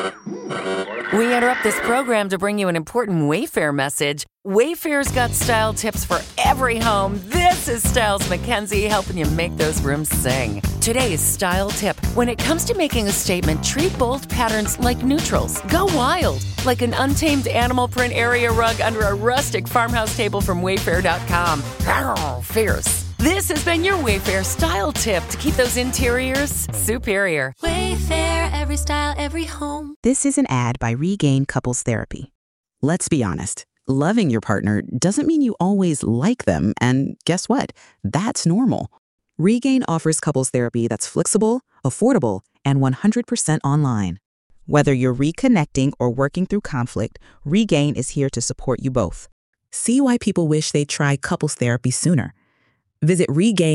We interrupt this program to bring you an important Wayfair message. Wayfair's got style tips for every home. This is Styles McKenzie helping you make those rooms sing. Today's style tip. When it comes to making a statement, treat bold patterns like neutrals. Go wild, like an untamed animal print area rug under a rustic farmhouse table from Wayfair.com. Arr, fierce. This has been your Wayfair style tip to keep those interiors superior. Wayfair, every style, every home. This is an ad by Regain Couples Therapy. Let's be honest. Loving your partner doesn't mean you always like them, and guess what? That's normal. Regain offers couples therapy that's flexible, affordable, and 100% online. Whether you're reconnecting or working through conflict, Regain is here to support you both. See why people wish they'd try couples therapy sooner. Visit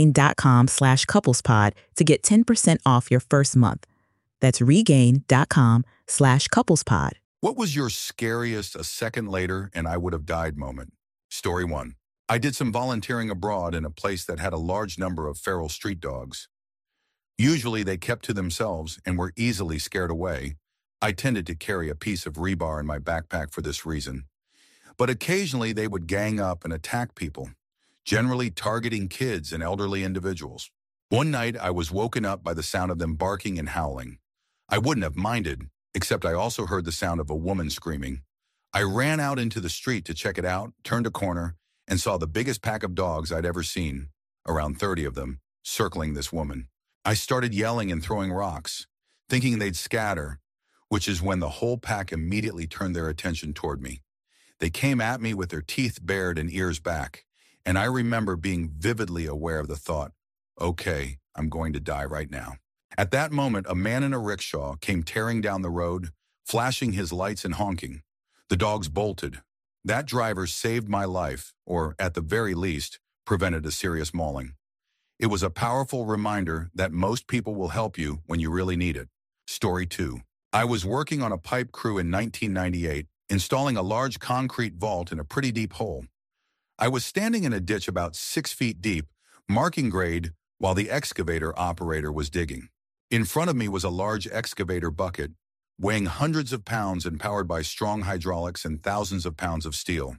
regain.com/couplespod to get 10% off your first month. That's regain.com/couplespod. What was your scariest a second later and I would have died moment? Story 1. I did some volunteering abroad in a place that had a large number of feral street dogs. Usually they kept to themselves and were easily scared away. I tended to carry a piece of rebar in my backpack for this reason. But occasionally they would gang up and attack people, generally targeting kids and elderly individuals. One night I was woken up by the sound of them barking and howling. I wouldn't have minded, except I also heard the sound of a woman screaming. I ran out into the street to check it out, turned a corner, and saw the biggest pack of dogs I'd ever seen, around 30 of them, circling this woman. I started yelling and throwing rocks, thinking they'd scatter, which is when the whole pack immediately turned their attention toward me. They came at me with their teeth bared and ears back, and I remember being vividly aware of the thought, okay, I'm going to die right now. At that moment, a man in a rickshaw came tearing down the road, flashing his lights and honking. The dogs bolted. That driver saved my life, or at the very least, prevented a serious mauling. It was a powerful reminder that most people will help you when you really need it. Story 2. I was working on a pipe crew in 1998, installing a large concrete vault in a pretty deep hole. I was standing in a ditch about 6 feet deep, marking grade, while the excavator operator was digging. In front of me was a large excavator bucket, weighing hundreds of pounds and powered by strong hydraulics and thousands of pounds of steel.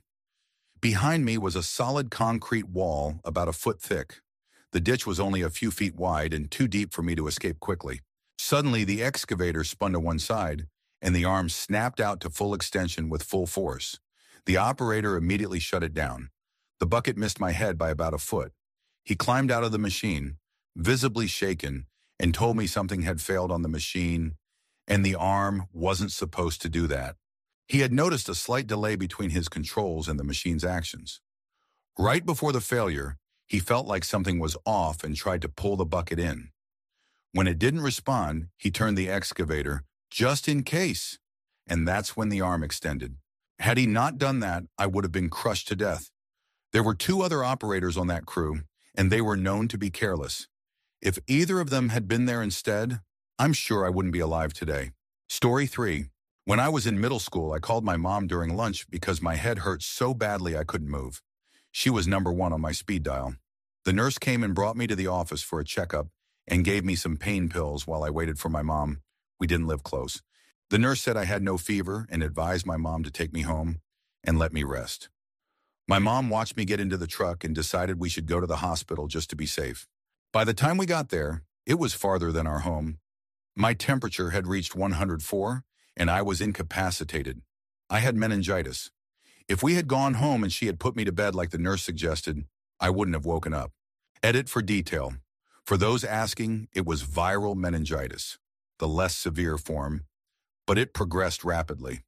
Behind me was a solid concrete wall about a foot thick. The ditch was only a few feet wide and too deep for me to escape quickly. Suddenly, the excavator spun to one side, and the arm snapped out to full extension with full force. The operator immediately shut it down. The bucket missed my head by about a foot. He climbed out of the machine, visibly shaken, and told me something had failed on the machine, and the arm wasn't supposed to do that. He had noticed a slight delay between his controls and the machine's actions. Right before the failure, he felt like something was off and tried to pull the bucket in. When it didn't respond, he turned the excavator, just in case, and that's when the arm extended. Had he not done that, I would have been crushed to death. There were 2 other operators on that crew, and they were known to be careless. If either of them had been there instead, I'm sure I wouldn't be alive today. Story 3. When I was in middle school, I called my mom during lunch because my head hurt so badly I couldn't move. She was number 1 on my speed dial. The nurse came and brought me to the office for a checkup and gave me some pain pills while I waited for my mom. We didn't live close. The nurse said I had no fever and advised my mom to take me home and let me rest. My mom watched me get into the truck and decided we should go to the hospital just to be safe. By the time we got there, it was farther than our home. My temperature had reached 104, and I was incapacitated. I had meningitis. If we had gone home and she had put me to bed like the nurse suggested, I wouldn't have woken up. Edit for detail. For those asking, it was viral meningitis, the less severe form, but it progressed rapidly.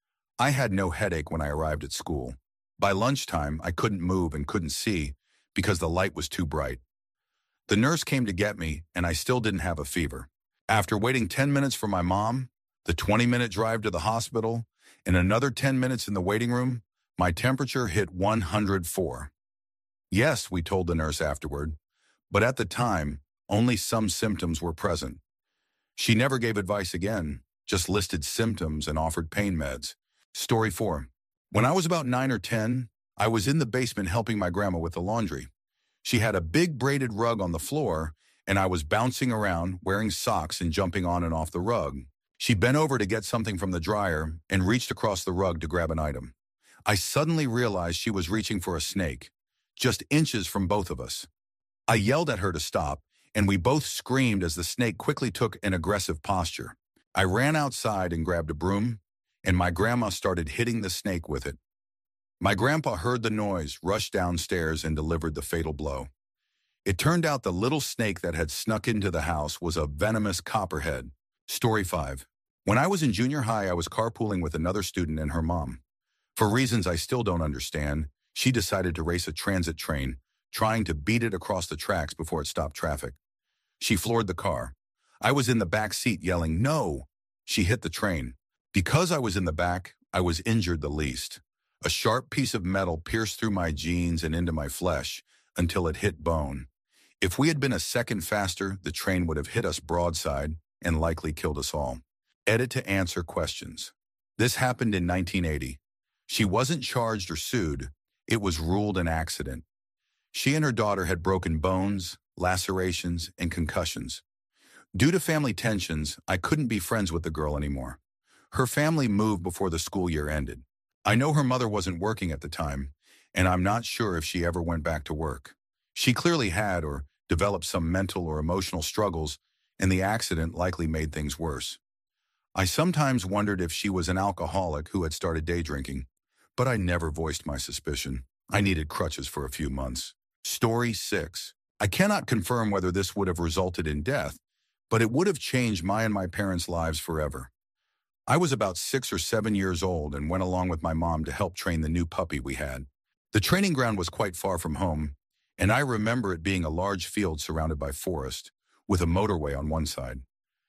I had no headache when I arrived at school. By lunchtime, I couldn't move and couldn't see because the light was too bright. The nurse came to get me, and I still didn't have a fever. After waiting 10 minutes for my mom, the 20-minute drive to the hospital, and another 10 minutes in the waiting room, my temperature hit 104. Yes, we told the nurse afterward, but at the time, only some symptoms were present. She never gave advice again, just listed symptoms and offered pain meds. Story 4. When I was about 9 or 10, I was in the basement helping my grandma with the laundry. She had a big braided rug on the floor, and I was bouncing around, wearing socks and jumping on and off the rug. She bent over to get something from the dryer and reached across the rug to grab an item. I suddenly realized she was reaching for a snake, just inches from both of us. I yelled at her to stop, and we both screamed as the snake quickly took an aggressive posture. I ran outside and grabbed a broom, and my grandma started hitting the snake with it. My grandpa heard the noise, rushed downstairs, and delivered the fatal blow. It turned out the little snake that had snuck into the house was a venomous copperhead. Story 5. When I was in junior high, I was carpooling with another student and her mom. For reasons I still don't understand, she decided to race a transit train, trying to beat it across the tracks before it stopped traffic. She floored the car. I was in the back seat yelling, "No!" She hit the train. Because I was in the back, I was injured the least. A sharp piece of metal pierced through my jeans and into my flesh until it hit bone. If we had been a second faster, the train would have hit us broadside and likely killed us all. Edit to answer questions. This happened in 1980. She wasn't charged or sued. It was ruled an accident. She and her daughter had broken bones, lacerations, and concussions. Due to family tensions, I couldn't be friends with the girl anymore. Her family moved before the school year ended. I know her mother wasn't working at the time, and I'm not sure if she ever went back to work. She clearly had or developed some mental or emotional struggles, and the accident likely made things worse. I sometimes wondered if she was an alcoholic who had started day drinking, but I never voiced my suspicion. I needed crutches for a few months. Story 6. I cannot confirm whether this would have resulted in death, but it would have changed my and my parents' lives forever. I was about 6 or 7 years old and went along with my mom to help train the new puppy we had. The training ground was quite far from home, and I remember it being a large field surrounded by forest, with a motorway on one side.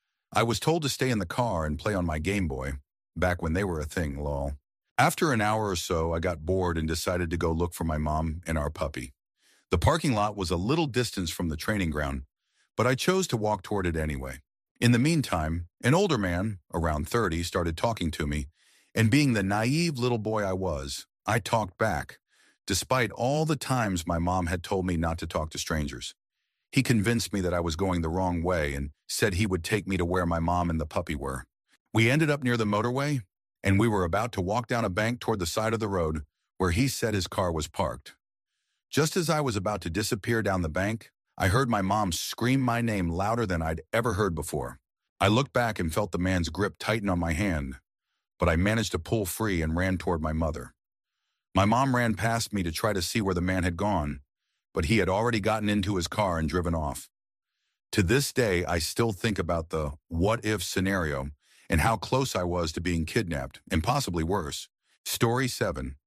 I was told to stay in the car and play on my Game Boy, back when they were a thing, lol. After an hour or so, I got bored and decided to go look for my mom and our puppy. The parking lot was a little distance from the training ground, but I chose to walk toward it anyway. In the meantime, an older man, around 30, started talking to me, and being the naive little boy I was, I talked back, despite all the times my mom had told me not to talk to strangers. He convinced me that I was going the wrong way and said he would take me to where my mom and the puppy were. We ended up near the motorway, and we were about to walk down a bank toward the side of the road where he said his car was parked. Just as I was about to disappear down the bank, I heard my mom scream my name louder than I'd ever heard before. I looked back and felt the man's grip tighten on my hand, but I managed to pull free and ran toward my mother. My mom ran past me to try to see where the man had gone, but he had already gotten into his car and driven off. To this day, I still think about the what-if scenario and how close I was to being kidnapped, and possibly worse. Story 7.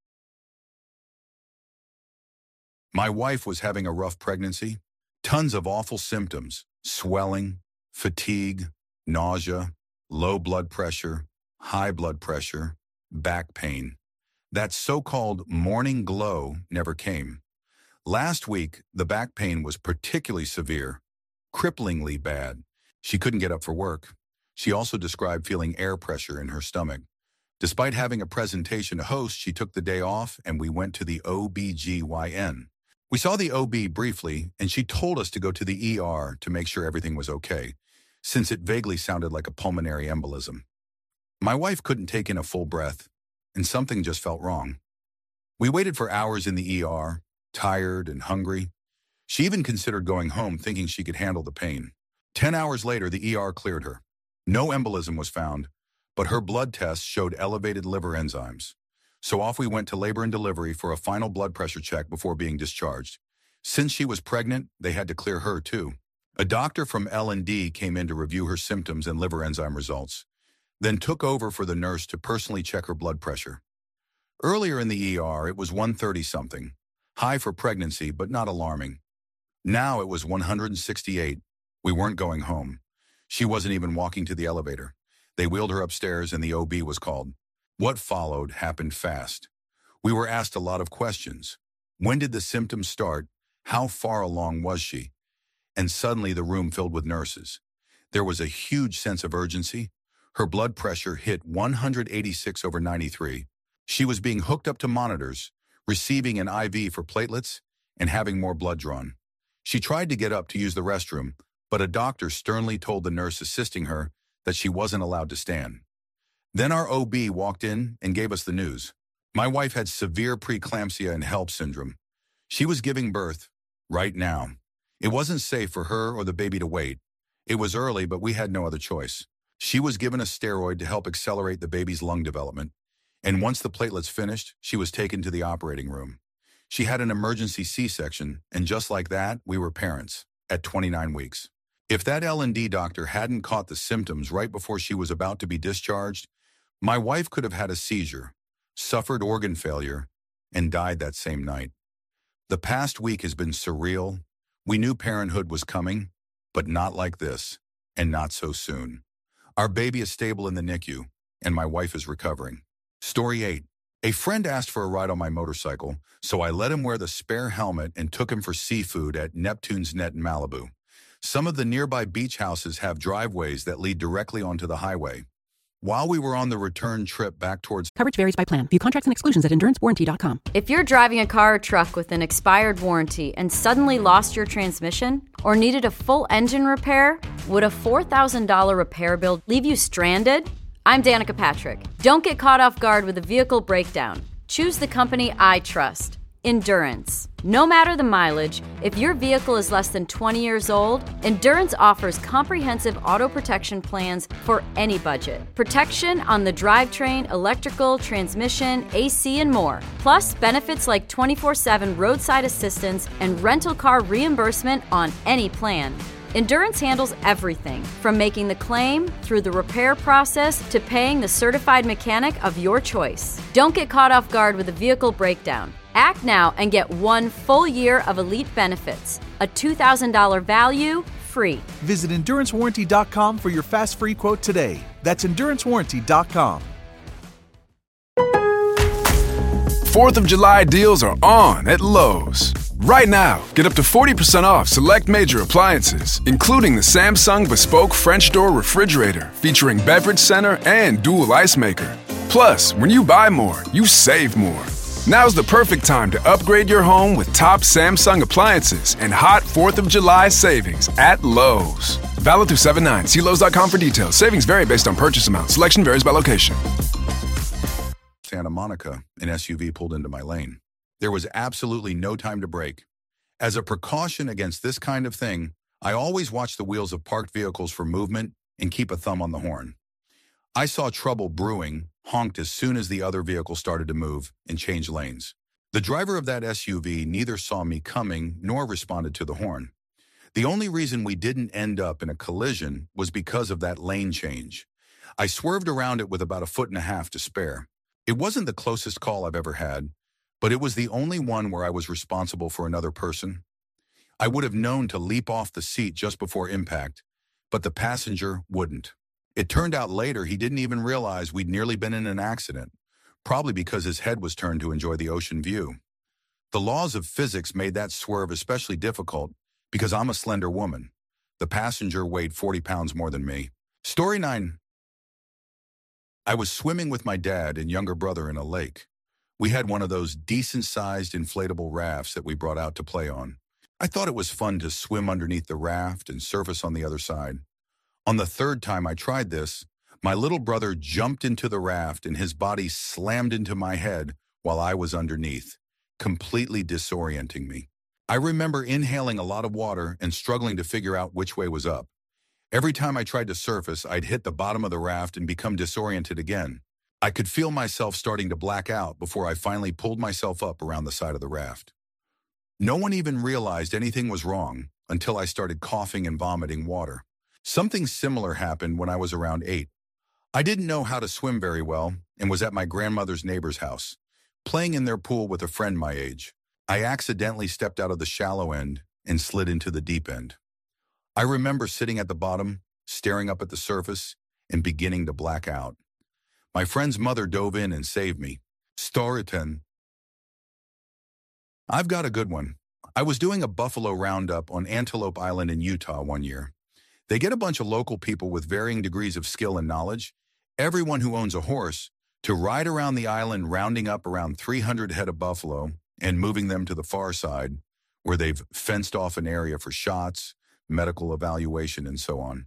My wife was having a rough pregnancy. Tons of awful symptoms: swelling, fatigue, nausea, low blood pressure, high blood pressure, back pain. That so-called morning glow never came. Last week, the back pain was particularly severe, cripplingly bad. She couldn't get up for work. She also described feeling air pressure in her stomach. Despite having a presentation to host, she took the day off and we went to the OBGYN. We saw the OB briefly, and she told us to go to the ER to make sure everything was okay, since it vaguely sounded like a pulmonary embolism. My wife couldn't take in a full breath, and something just felt wrong. We waited for hours in the ER, tired and hungry. She even considered going home, thinking she could handle the pain. 10 hours later, the ER cleared her. No embolism was found, but her blood tests showed elevated liver enzymes. So off we went to labor and delivery for a final blood pressure check before being discharged. Since she was pregnant, they had to clear her too. A doctor from L&D came in to review her symptoms and liver enzyme results, then took over for the nurse to personally check her blood pressure. Earlier in the ER, it was 130-something, high for pregnancy, but not alarming. Now it was 168. We weren't going home. She wasn't even walking to the elevator. They wheeled her upstairs and the OB was called. What followed happened fast. We were asked a lot of questions. When did the symptoms start? How far along was she? And suddenly the room filled with nurses. There was a huge sense of urgency. Her blood pressure hit 186/93. She was being hooked up to monitors, receiving an IV for platelets, and having more blood drawn. She tried to get up to use the restroom, but a doctor sternly told the nurse assisting her that she wasn't allowed to stand. Then our OB walked in and gave us the news. My wife had severe preeclampsia and HELLP syndrome. She was giving birth right now. It wasn't safe for her or the baby to wait. It was early, but we had no other choice. She was given a steroid to help accelerate the baby's lung development, and once the platelets finished, she was taken to the operating room. She had an emergency C-section, and just like that, we were parents at 29 weeks. If that L&D doctor hadn't caught the symptoms right before she was about to be discharged, my wife could have had a seizure, suffered organ failure, and died that same night. The past week has been surreal. We knew parenthood was coming, but not like this, and not so soon. Our baby is stable in the NICU, and my wife is recovering. Story 8. A friend asked for a ride on my motorcycle, so I let him wear the spare helmet and took him for seafood at Neptune's Net in Malibu. Some of the nearby beach houses have driveways that lead directly onto the highway. While we were on the return trip back towards... Coverage varies by plan. View contracts and exclusions at endurancewarranty.com. If you're driving a car or truck with an expired warranty and suddenly lost your transmission or needed a full engine repair, would a $4,000 repair bill leave you stranded? I'm Danica Patrick. Don't get caught off guard with a vehicle breakdown. Choose the company I trust. Endurance. No matter the mileage, if your vehicle is less than 20 years old, Endurance offers comprehensive auto protection plans for any budget. Protection on the drivetrain, electrical, transmission, AC, and more. Plus, benefits like 24/7 roadside assistance and rental car reimbursement on any plan. Endurance handles everything, from making the claim through the repair process to paying the certified mechanic of your choice. Don't get caught off guard with a vehicle breakdown. Act now and get 1 full year of elite benefits, a $2,000 value, free. Visit EnduranceWarranty.com for your fast free quote today. That's EnduranceWarranty.com. 4th of July deals are on at Lowe's. Right now, get up to 40% off select major appliances, including the Samsung Bespoke French Door Refrigerator featuring beverage center and dual ice maker. Plus, when you buy more, you save more. Now's the perfect time to upgrade your home with top Samsung appliances and hot 4th of July savings at Lowe's. Valid through 7/9. See Lowe's.com for details. Savings vary based on purchase amount. Selection varies by location. Santa Monica, an SUV pulled into my lane. There was absolutely no time to brake. As a precaution against this kind of thing, I always watch the wheels of parked vehicles for movement and keep a thumb on the horn. I saw trouble brewing, honked as soon as the other vehicle started to move, and changed lanes. The driver of that SUV neither saw me coming nor responded to the horn. The only reason we didn't end up in a collision was because of that lane change. I swerved around it with about 1.5 feet to spare. It wasn't the closest call I've ever had, but it was the only one where I was responsible for another person. I would have known to leap off the seat just before impact, but the passenger wouldn't. It turned out later he didn't even realize we'd nearly been in an accident, probably because his head was turned to enjoy the ocean view. The laws of physics made that swerve especially difficult because I'm a slender woman. The passenger weighed 40 pounds more than me. Story 9. I was swimming with my dad and younger brother in a lake. We had one of those decent-sized inflatable rafts that we brought out to play on. I thought it was fun to swim underneath the raft and surface on the other side. On the 3rd time I tried this, my little brother jumped into the raft and his body slammed into my head while I was underneath, completely disorienting me. I remember inhaling a lot of water and struggling to figure out which way was up. Every time I tried to surface, I'd hit the bottom of the raft and become disoriented again. I could feel myself starting to black out before I finally pulled myself up around the side of the raft. No one even realized anything was wrong until I started coughing and vomiting water. Something similar happened when I was around 8. I didn't know how to swim very well and was at my grandmother's neighbor's house, playing in their pool with a friend my age. I accidentally stepped out of the shallow end and slid into the deep end. I remember sitting at the bottom, staring up at the surface, and beginning to black out. My friend's mother dove in and saved me. Story 10. I've got a good one. I was doing a buffalo roundup on Antelope Island in Utah one year. They get a bunch of local people with varying degrees of skill and knowledge, everyone who owns a horse, to ride around the island rounding up around 300 head of buffalo and moving them to the far side, where they've fenced off an area for shots, medical evaluation, and so on.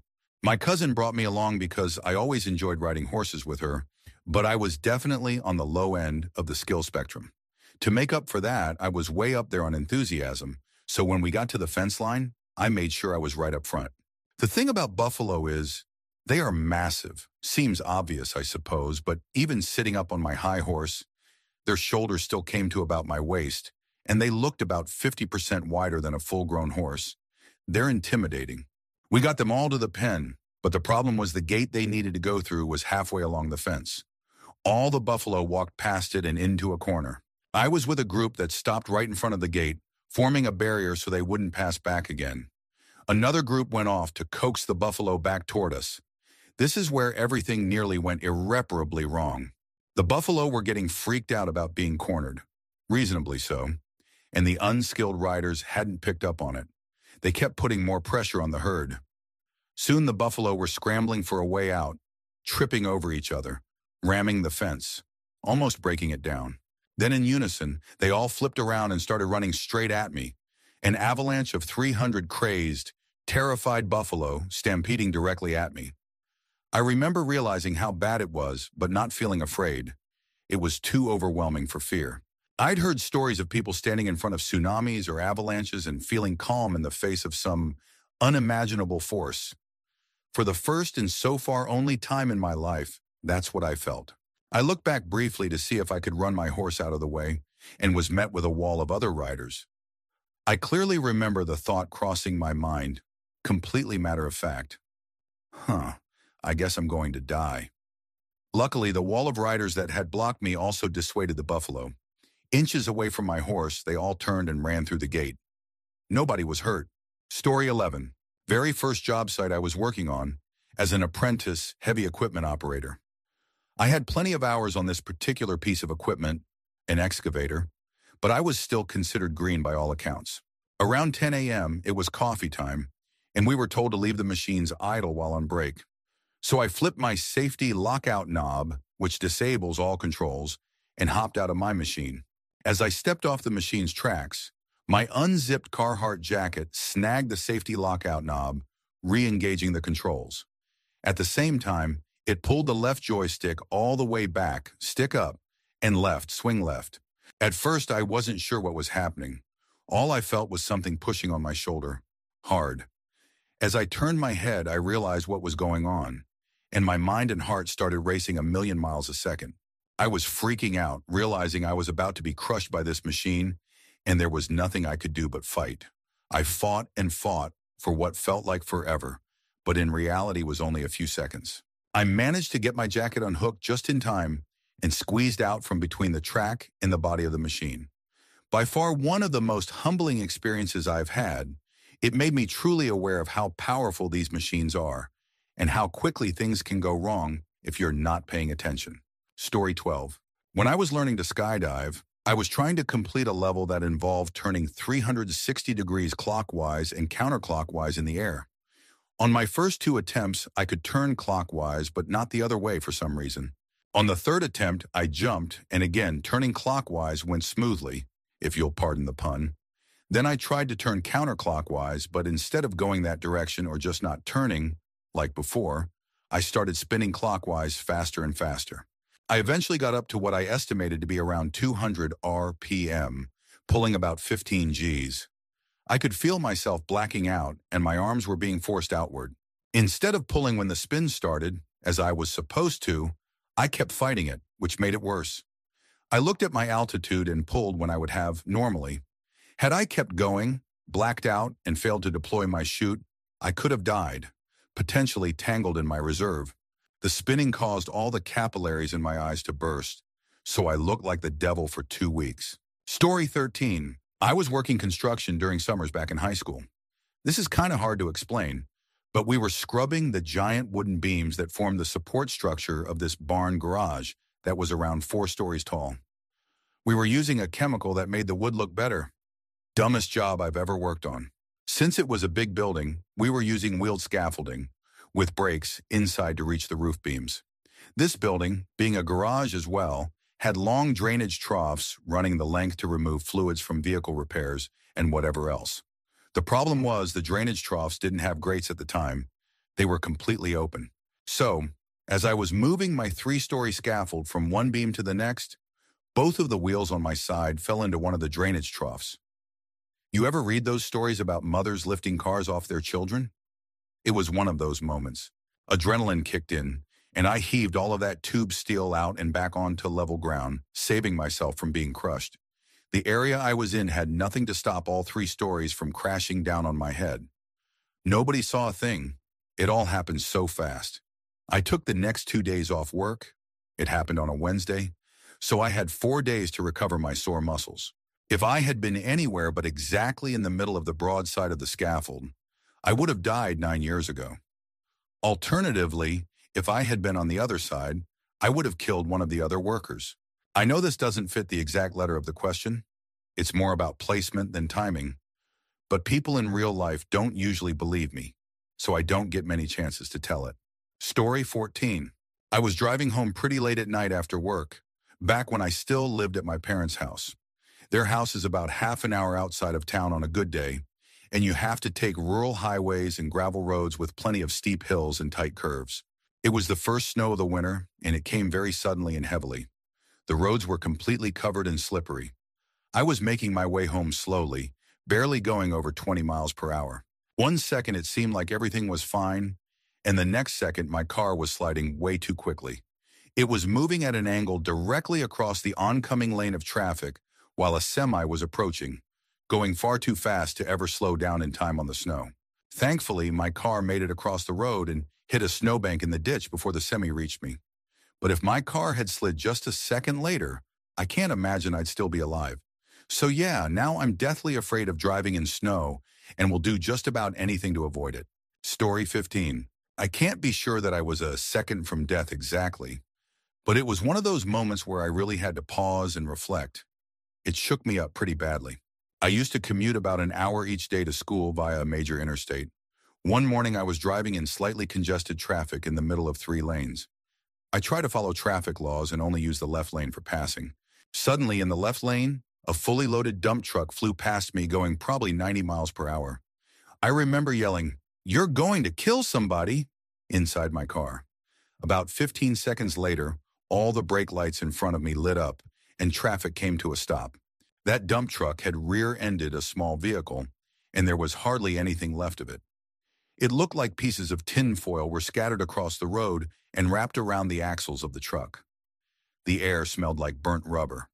My cousin brought me along because I always enjoyed riding horses with her, but I was definitely on the low end of the skill spectrum. To make up for that, I was way up there on enthusiasm, so when we got to the fence line, I made sure I was right up front. The thing about buffalo is, they are massive. Seems obvious, I suppose, but even sitting up on my high horse, their shoulders still came to about my waist, and they looked about 50% wider than a full-grown horse. They're intimidating. We got them all to the pen, but the problem was the gate they needed to go through was halfway along the fence. All the buffalo walked past it and into a corner. I was with a group that stopped right in front of the gate, forming a barrier so they wouldn't pass back again. Another group went off to coax the buffalo back toward us. This is where everything nearly went irreparably wrong. The buffalo were getting freaked out about being cornered, reasonably so, and the unskilled riders hadn't picked up on it. They kept putting more pressure on the herd. Soon the buffalo were scrambling for a way out, tripping over each other, ramming the fence, almost breaking it down. Then in unison, they all flipped around and started running straight at me, an avalanche of 300 crazed, terrified buffalo stampeding directly at me. I remember realizing how bad it was, but not feeling afraid. It was too overwhelming for fear. I'd heard stories of people standing in front of tsunamis or avalanches and feeling calm in the face of some unimaginable force. For the first and so far only time in my life, that's what I felt. I looked back briefly to see if I could run my horse out of the way and was met with a wall of other riders. I clearly remember the thought crossing my mind, completely matter of fact. I guess I'm going to die. Luckily, the wall of riders that had blocked me also dissuaded the buffalo. Inches away from my horse, they all turned and ran through the gate. Nobody was hurt. Story 11. Very first job site I was working on as an apprentice heavy equipment operator. I had plenty of hours on this particular piece of equipment, an excavator, but I was still considered green by all accounts. Around 10 a.m., it was coffee time, and we were told to leave the machines idle while on break. So I flipped my safety lockout knob, which disables all controls, and hopped out of my machine. As I stepped off the machine's tracks, my unzipped Carhartt jacket snagged the safety lockout knob, re-engaging the controls. At the same time, it pulled the left joystick all the way back, stick up, and left, swing left. At first, I wasn't sure what was happening. All I felt was something pushing on my shoulder, hard. As I turned my head, I realized what was going on, and my mind and heart started racing 1,000,000 miles a second. I was freaking out, realizing I was about to be crushed by this machine, and there was nothing I could do but fight. I fought and fought for what felt like forever, but in reality was only a few seconds. I managed to get my jacket unhooked just in time and squeezed out from between the track and the body of the machine. By far one of the most humbling experiences I've had, it made me truly aware of how powerful these machines are and how quickly things can go wrong if you're not paying attention. Story 12. When I was learning to skydive, I was trying to complete a level that involved turning 360 degrees clockwise and counterclockwise in the air. On my first 2 attempts, I could turn clockwise, but not the other way for some reason. On the 3rd attempt, I jumped, and again, turning clockwise went smoothly, if you'll pardon the pun. Then I tried to turn counterclockwise, but instead of going that direction or just not turning, like before, I started spinning clockwise faster and faster. I eventually got up to what I estimated to be around 200 RPM, pulling about 15 Gs. I could feel myself blacking out, and my arms were being forced outward. Instead of pulling when the spin started, as I was supposed to, I kept fighting it, which made it worse. I looked at my altitude and pulled when I would have normally. Had I kept going, blacked out, and failed to deploy my chute, I could have died, potentially tangled in my reserve. The spinning caused all the capillaries in my eyes to burst, so I looked like the devil for 2 weeks. Story 13. I was working construction during summers back in high school. This is kind of hard to explain, but we were scrubbing the giant wooden beams that formed the support structure of this barn garage that was around 4 stories tall. We were using a chemical that made the wood look better. Dumbest job I've ever worked on. Since it was a big building, we were using wheeled scaffolding, with brakes inside to reach the roof beams. This building, being a garage as well, had long drainage troughs running the length to remove fluids from vehicle repairs and whatever else. The problem was the drainage troughs didn't have grates at the time, They were completely open. So, as I was moving my 3-story scaffold from one beam to the next, both of the wheels on my side fell into one of the drainage troughs. You ever read those stories about mothers lifting cars off their children? It was one of those moments. Adrenaline kicked in, and I heaved all of that tube steel out and back onto level ground, saving myself from being crushed. The area I was in had nothing to stop all 3 stories from crashing down on my head. Nobody saw a thing. It all happened so fast. I took the next 2 days off work. It happened on a Wednesday, so I had 4 days to recover my sore muscles. If I had been anywhere but exactly in the middle of the broad side of the scaffold, I would have died 9 years ago. Alternatively, if I had been on the other side, I would have killed one of the other workers. I know this doesn't fit the exact letter of the question. It's more about placement than timing. But people in real life don't usually believe me, so I don't get many chances to tell it. Story 14. I was driving home pretty late at night after work, back when I still lived at my parents' house. Their house is about half an hour outside of town on a good day, and you have to take rural highways and gravel roads with plenty of steep hills and tight curves. It was the first snow of the winter, and it came very suddenly and heavily. The roads were completely covered and slippery. I was making my way home slowly, barely going over 20 miles per hour. 1 second it seemed like everything was fine, and the next second my car was sliding way too quickly. It was moving at an angle directly across the oncoming lane of traffic while a semi was approaching, going far too fast to ever slow down in time on the snow. Thankfully, my car made it across the road and hit a snowbank in the ditch before the semi reached me. But if my car had slid just a second later, I can't imagine I'd still be alive. So yeah, now I'm deathly afraid of driving in snow and will do just about anything to avoid it. Story 15. I can't be sure that I was a second from death exactly, but it was one of those moments where I really had to pause and reflect. It shook me up pretty badly. I used to commute about an hour each day to school via a major interstate. One morning I was driving in slightly congested traffic in the middle of 3 lanes. I try to follow traffic laws and only use the left lane for passing. Suddenly, in the left lane, a fully loaded dump truck flew past me going probably 90 miles per hour. I remember yelling, "You're going to kill somebody," inside my car. About 15 seconds later, all the brake lights in front of me lit up and traffic came to a stop. That dump truck had rear-ended a small vehicle, and there was hardly anything left of it. It looked like pieces of tin foil were scattered across the road and wrapped around the axles of the truck. The air smelled like burnt rubber.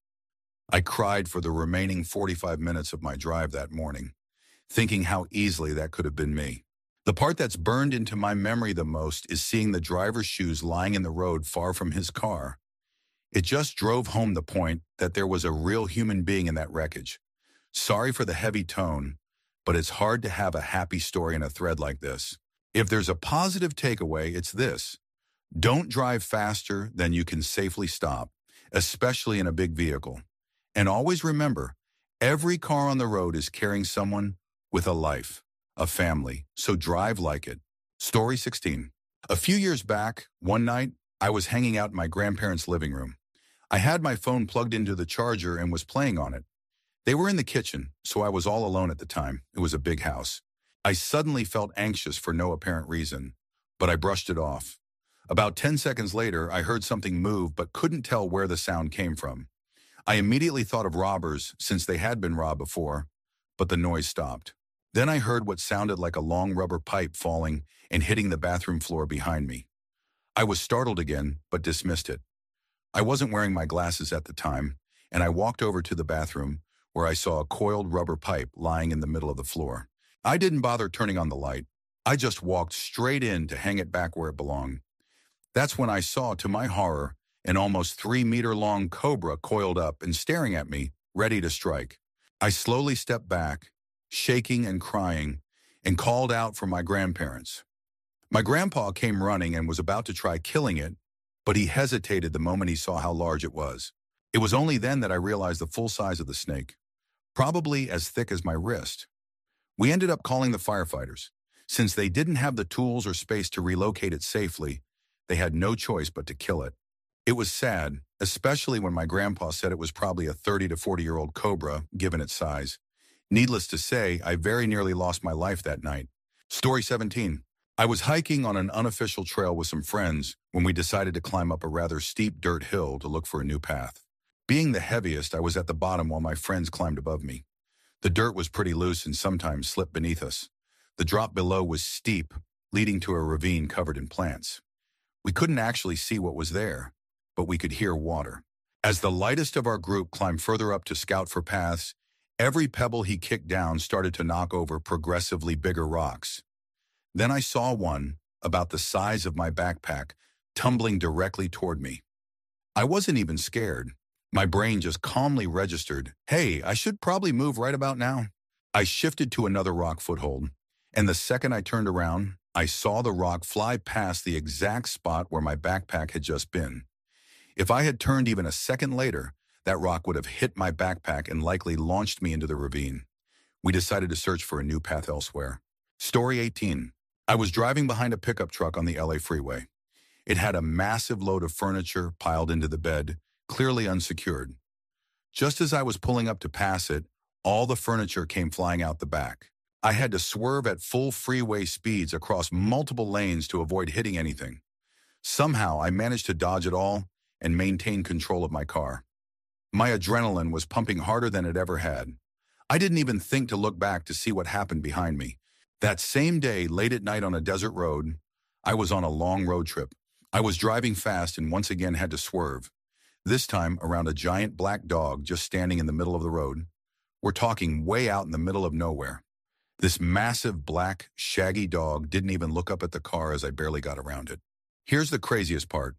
I cried for the remaining 45 minutes of my drive that morning, thinking how easily that could have been me. The part that's burned into my memory the most is seeing the driver's shoes lying in the road far from his car. It just drove home the point that there was a real human being in that wreckage. Sorry for the heavy tone, but it's hard to have a happy story in a thread like this. If there's a positive takeaway, it's this. Don't drive faster than you can safely stop, especially in a big vehicle. And always remember, every car on the road is carrying someone with a life, a family, so drive like it. Story 16. A few years back, one night, I was hanging out in my grandparents' living room. I had my phone plugged into the charger and was playing on it. They were in the kitchen, so I was all alone at the time. It was a big house. I suddenly felt anxious for no apparent reason, but I brushed it off. About 10 seconds later, I heard something move but couldn't tell where the sound came from. I immediately thought of robbers since they had been robbed before, but the noise stopped. Then I heard what sounded like a long rubber pipe falling and hitting the bathroom floor behind me. I was startled again, but dismissed it. I wasn't wearing my glasses at the time, and I walked over to the bathroom where I saw a coiled rubber pipe lying in the middle of the floor. I didn't bother turning on the light. I just walked straight in to hang it back where it belonged. That's when I saw, to my horror, an almost 3-meter-long cobra coiled up and staring at me, ready to strike. I slowly stepped back, shaking and crying, and called out for my grandparents. My grandpa came running and was about to try killing it, but he hesitated the moment he saw how large it was. It was only then that I realized the full size of the snake, probably as thick as my wrist. We ended up calling the firefighters. Since they didn't have the tools or space to relocate it safely, they had no choice but to kill it. It was sad, especially when my grandpa said it was probably a 30 to 40-year-old cobra, given its size. Needless to say, I very nearly lost my life that night. Story 17. I was hiking on an unofficial trail with some friends when we decided to climb up a rather steep dirt hill to look for a new path. Being the heaviest, I was at the bottom while my friends climbed above me. The dirt was pretty loose and sometimes slipped beneath us. The drop below was steep, leading to a ravine covered in plants. We couldn't actually see what was there, but we could hear water. As the lightest of our group climbed further up to scout for paths, every pebble he kicked down started to knock over progressively bigger rocks. Then I saw one, about the size of my backpack, tumbling directly toward me. I wasn't even scared. My brain just calmly registered, hey, I should probably move right about now. I shifted to another rock foothold, and the second I turned around, I saw the rock fly past the exact spot where my backpack had just been. If I had turned even a second later, that rock would have hit my backpack and likely launched me into the ravine. We decided to search for a new path elsewhere. Story 18. I was driving behind a pickup truck on the LA freeway. It had a massive load of furniture piled into the bed, clearly unsecured. Just as I was pulling up to pass it, all the furniture came flying out the back. I had to swerve at full freeway speeds across multiple lanes to avoid hitting anything. Somehow, I managed to dodge it all and maintain control of my car. My adrenaline was pumping harder than it ever had. I didn't even think to look back to see what happened behind me. That same day, late at night on a desert road, I was on a long road trip. I was driving fast and once again had to swerve, this time around a giant black dog just standing in the middle of the road. We're talking way out in the middle of nowhere. This massive black, shaggy dog didn't even look up at the car as I barely got around it. Here's the craziest part.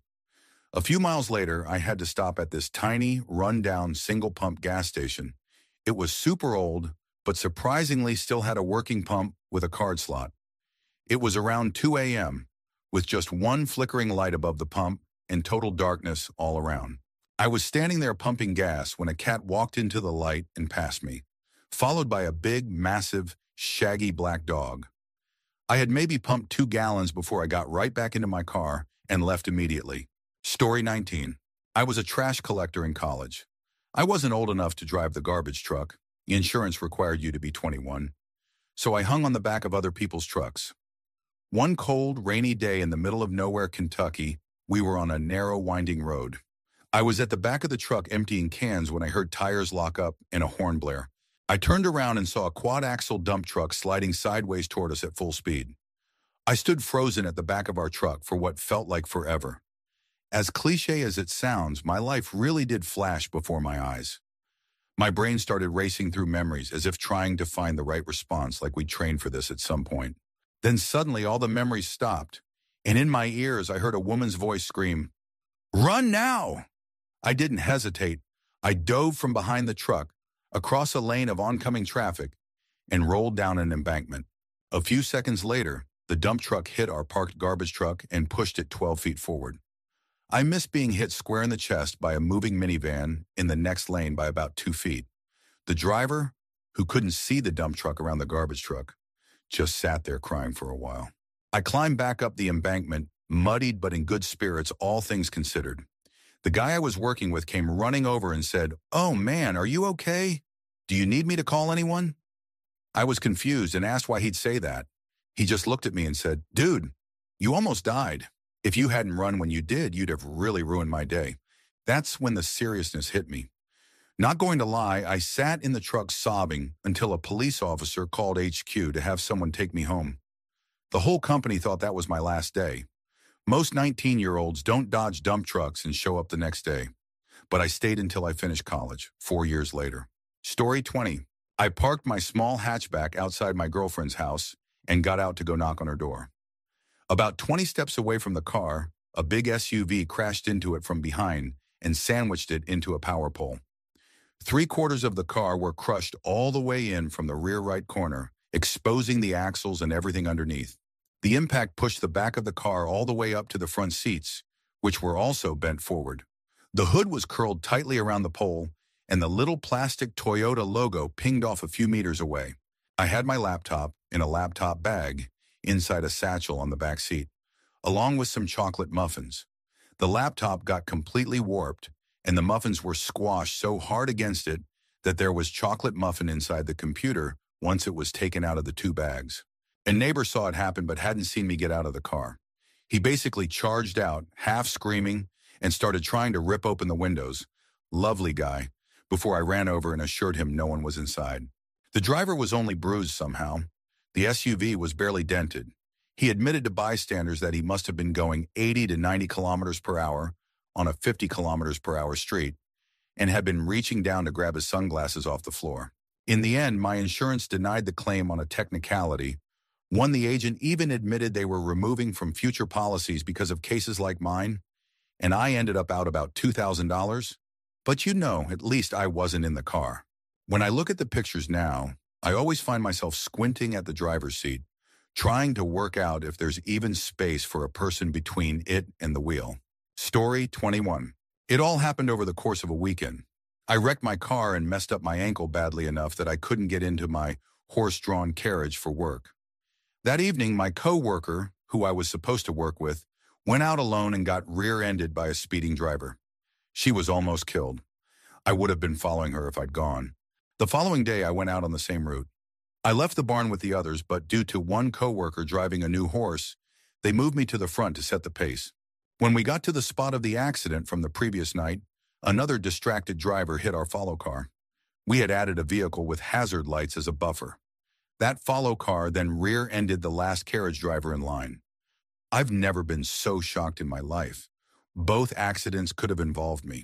A few miles later, I had to stop at this tiny, run-down, single-pump gas station. It was super old, but surprisingly still had a working pump with a card slot. It was around 2 a.m., with just one flickering light above the pump and total darkness all around. I was standing there pumping gas when a cat walked into the light and passed me, followed by a big, massive, shaggy black dog. I had maybe pumped 2 gallons before I got right back into my car and left immediately. Story 19. I was a trash collector in college. I wasn't old enough to drive the garbage truck. Insurance required you to be 21. So I hung on the back of other people's trucks. One cold, rainy day in the middle of nowhere, Kentucky, we were on a narrow, winding road. I was at the back of the truck emptying cans when I heard tires lock up and a horn blare. I turned around and saw a quad-axle dump truck sliding sideways toward us at full speed. I stood frozen at the back of our truck for what felt like forever. As cliche as it sounds, my life really did flash before my eyes. My brain started racing through memories as if trying to find the right response, like we trained for this at some point. Then suddenly all the memories stopped, and in my ears I heard a woman's voice scream, "Run now!" I didn't hesitate. I dove from behind the truck, across a lane of oncoming traffic, and rolled down an embankment. A few seconds later, the dump truck hit our parked garbage truck and pushed it 12 feet forward. I missed being hit square in the chest by a moving minivan in the next lane by about 2 feet. The driver, who couldn't see the dump truck around the garbage truck, just sat there crying for a while. I climbed back up the embankment, muddied but in good spirits, all things considered. The guy I was working with came running over and said, "Oh man, are you okay? Do you need me to call anyone?" I was confused and asked why he'd say that. He just looked at me and said, "Dude, you almost died. If you hadn't run when you did, you'd have really ruined my day." That's when the seriousness hit me. Not going to lie, I sat in the truck sobbing until a police officer called HQ to have someone take me home. The whole company thought that was my last day. Most 19-year-olds don't dodge dump trucks and show up the next day. But I stayed until I finished college, 4 years later. Story 20. I parked my small hatchback outside my girlfriend's house and got out to go knock on her door. About 20 steps away from the car, a big SUV crashed into it from behind and sandwiched it into a power pole. 3/4 of the car were crushed all the way in from the rear right corner, exposing the axles and everything underneath. The impact pushed the back of the car all the way up to the front seats, which were also bent forward. The hood was curled tightly around the pole, and the little plastic Toyota logo pinged off a few meters away. I had my laptop in a laptop bag inside a satchel on the back seat, along with some chocolate muffins. The laptop got completely warped, and the muffins were squashed so hard against it that there was chocolate muffin inside the computer once it was taken out of the 2 bags. A neighbor saw it happen but hadn't seen me get out of the car. He basically charged out, half screaming, and started trying to rip open the windows. Lovely guy, before I ran over and assured him no one was inside. The driver was only bruised somehow. The SUV was barely dented. He admitted to bystanders that he must have been going 80 to 90 kilometers per hour on a 50 kilometers per hour street and had been reaching down to grab his sunglasses off the floor. In the end, my insurance denied the claim on a technicality. One, the agent even admitted they were removing from future policies because of cases like mine, and I ended up out about $2,000. But at least I wasn't in the car. When I look at the pictures now, I always find myself squinting at the driver's seat, trying to work out if there's even space for a person between it and the wheel. Story 21. It all happened over the course of a weekend. I wrecked my car and messed up my ankle badly enough that I couldn't get into my horse-drawn carriage for work. That evening, my co-worker, who I was supposed to work with, went out alone and got rear-ended by a speeding driver. She was almost killed. I would have been following her if I'd gone. The following day, I went out on the same route. I left the barn with the others, but due to one co-worker driving a new horse, they moved me to the front to set the pace. When we got to the spot of the accident from the previous night, another distracted driver hit our follow car. We had added a vehicle with hazard lights as a buffer. That follow car then rear-ended the last carriage driver in line. I've never been so shocked in my life. Both accidents could have involved me.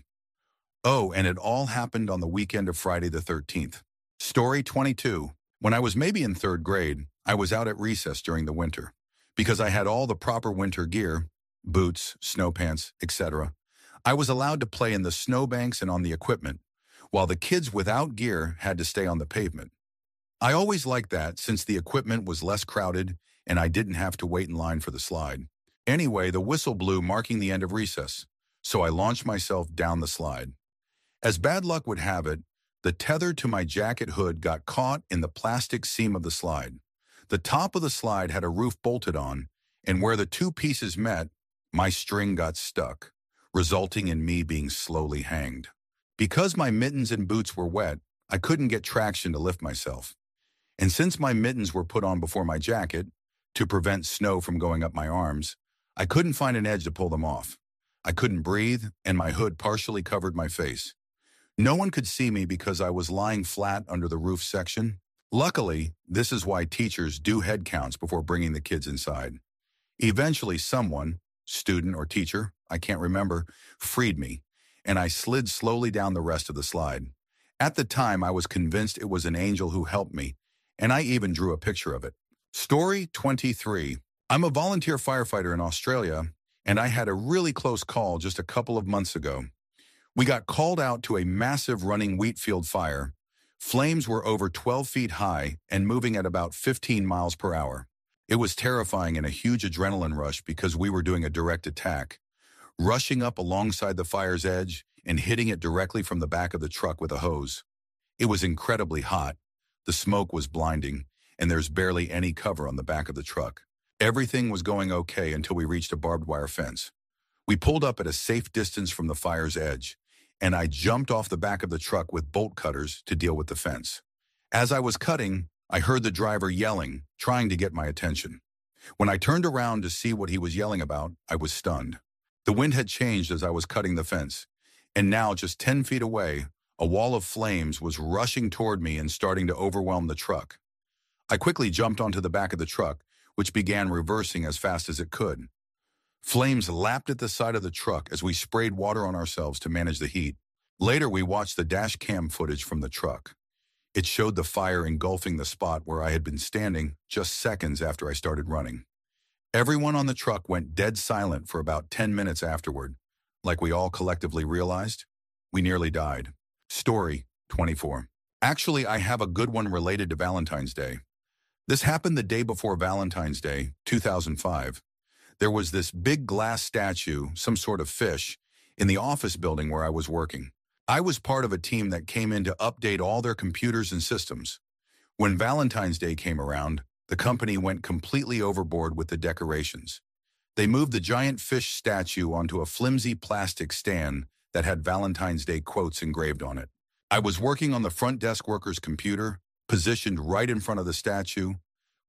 Oh, and it all happened on the weekend of Friday the 13th. Story 22. When I was maybe in third grade, I was out at recess during the winter. Because I had all the proper winter gear, boots, snow pants, etc., I was allowed to play in the snowbanks and on the equipment, while the kids without gear had to stay on the pavement. I always liked that since the equipment was less crowded and I didn't have to wait in line for the slide. Anyway, the whistle blew marking the end of recess, so I launched myself down the slide. As bad luck would have it, the tether to my jacket hood got caught in the plastic seam of the slide. The top of the slide had a roof bolted on, and where the two pieces met, my string got stuck, resulting in me being slowly hanged. Because my mittens and boots were wet, I couldn't get traction to lift myself. And since my mittens were put on before my jacket, to prevent snow from going up my arms, I couldn't find an edge to pull them off. I couldn't breathe, and my hood partially covered my face. No one could see me because I was lying flat under the roof section. Luckily, this is why teachers do head counts before bringing the kids inside. Eventually, someone, student or teacher, I can't remember, freed me, and I slid slowly down the rest of the slide. At the time, I was convinced it was an angel who helped me, and I even drew a picture of it. Story 23. I'm a volunteer firefighter in Australia, and I had a really close call just a couple of months ago. We got called out to a massive running wheat field fire. Flames were over 12 feet high and moving at about 15 miles per hour. It was terrifying and a huge adrenaline rush because we were doing a direct attack, rushing up alongside the fire's edge and hitting it directly from the back of the truck with a hose. It was incredibly hot. The smoke was blinding, and there's barely any cover on the back of the truck. Everything was going okay until we reached a barbed wire fence. We pulled up at a safe distance from the fire's edge, and I jumped off the back of the truck with bolt cutters to deal with the fence. As I was cutting, I heard the driver yelling, trying to get my attention. When I turned around to see what he was yelling about, I was stunned. The wind had changed as I was cutting the fence, and now just 10 feet away, a wall of flames was rushing toward me and starting to overwhelm the truck. I quickly jumped onto the back of the truck, which began reversing as fast as it could. Flames lapped at the side of the truck as we sprayed water on ourselves to manage the heat. Later, we watched the dash cam footage from the truck. It showed the fire engulfing the spot where I had been standing just seconds after I started running. Everyone on the truck went dead silent for about 10 minutes afterward. Like we all collectively realized, we nearly died. Story 24. Actually, I have a good one related to Valentine's Day. This happened the day before Valentine's Day, 2005. There was this big glass statue, some sort of fish, in the office building where I was working. I was part of a team that came in to update all their computers and systems. When Valentine's Day came around, the company went completely overboard with the decorations. They moved the giant fish statue onto a flimsy plastic stand that had Valentine's Day quotes engraved on it. I was working on the front desk worker's computer, positioned right in front of the statue,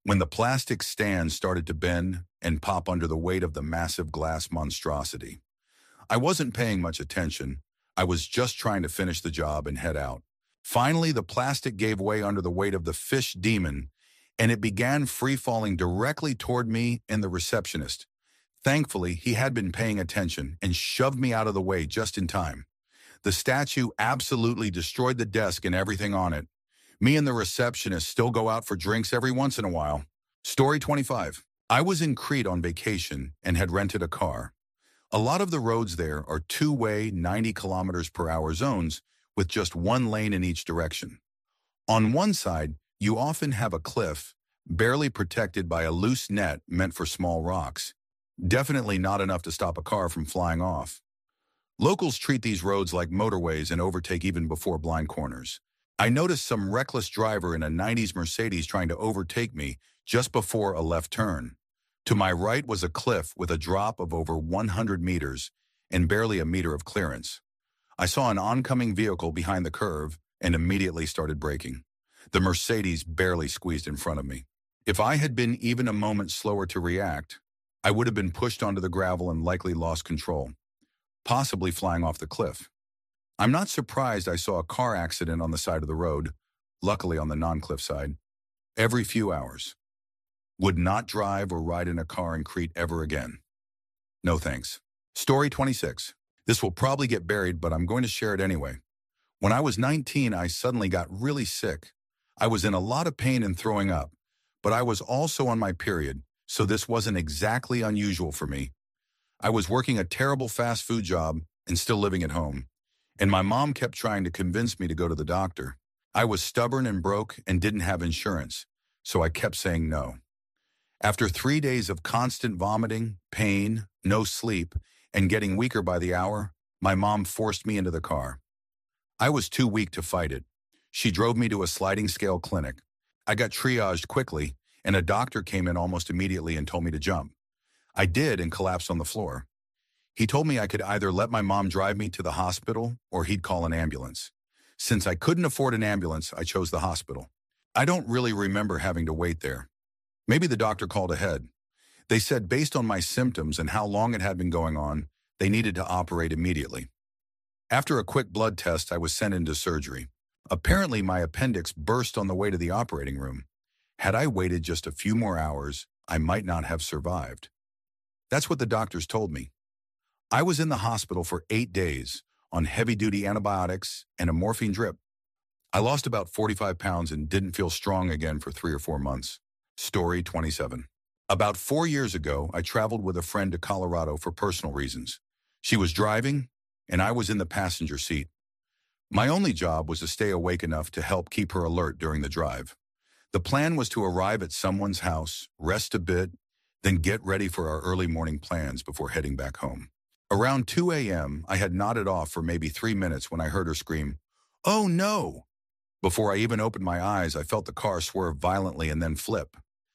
when the plastic stand started to bend and pop under the weight of the massive glass monstrosity. I wasn't paying much attention. I was just trying to finish the job and head out. Finally, the plastic gave way under the weight of the fish demon, and it began free-falling directly toward me and the receptionist. Thankfully, he had been paying attention and shoved me out of the way just in time. The statue absolutely destroyed the desk and everything on it. Me and the receptionist still go out for drinks every once in a while. Story 25. I was in Crete on vacation and had rented a car. A lot of the roads there are two-way 90 kilometers per hour zones with just one lane in each direction. On one side, you often have a cliff, barely protected by a loose net meant for small rocks. Definitely not enough to stop a car from flying off. Locals treat these roads like motorways and overtake even before blind corners. I noticed some reckless driver in a 90s Mercedes trying to overtake me just before a left turn. To my right was a cliff with a drop of over 100 meters and barely a meter of clearance. I saw an oncoming vehicle behind the curve and immediately started braking. The Mercedes barely squeezed in front of me. If I had been even a moment slower to react, I would have been pushed onto the gravel and likely lost control, possibly flying off the cliff. I'm not surprised I saw a car accident on the side of the road, luckily on the non-cliff side, every few hours. Would not drive or ride in a car in Crete ever again. No thanks. Story 26. This will probably get buried, but I'm going to share it anyway. When I was 19, I suddenly got really sick. I was in a lot of pain and throwing up, but I was also on my period, so this wasn't exactly unusual for me. I was working a terrible fast food job and still living at home, and my mom kept trying to convince me to go to the doctor. I was stubborn and broke and didn't have insurance, so I kept saying no. After 3 days of constant vomiting, pain, no sleep, and getting weaker by the hour, my mom forced me into the car. I was too weak to fight it. She drove me to a sliding scale clinic. I got triaged quickly, and a doctor came in almost immediately and told me to jump. I did and collapsed on the floor. He told me I could either let my mom drive me to the hospital or he'd call an ambulance. Since I couldn't afford an ambulance, I chose the hospital. I don't really remember having to wait there. Maybe the doctor called ahead. They said based on my symptoms and how long it had been going on, they needed to operate immediately. After a quick blood test, I was sent into surgery. Apparently, my appendix burst on the way to the operating room. Had I waited just a few more hours, I might not have survived. That's what the doctors told me. I was in the hospital for 8 days on heavy-duty antibiotics and a morphine drip. I lost about 45 pounds and didn't feel strong again for 3 or 4 months. Story 27. About 4 years ago, I traveled with a friend to Colorado for personal reasons. She was driving, and I was in the passenger seat. My only job was to stay awake enough to help keep her alert during the drive. The plan was to arrive at someone's house, rest a bit, then get ready for our early morning plans before heading back home. Around 2 a.m., I had nodded off for maybe 3 minutes when I heard her scream, "Oh no!" Before I even opened my eyes, I felt the car swerve violently and then flip.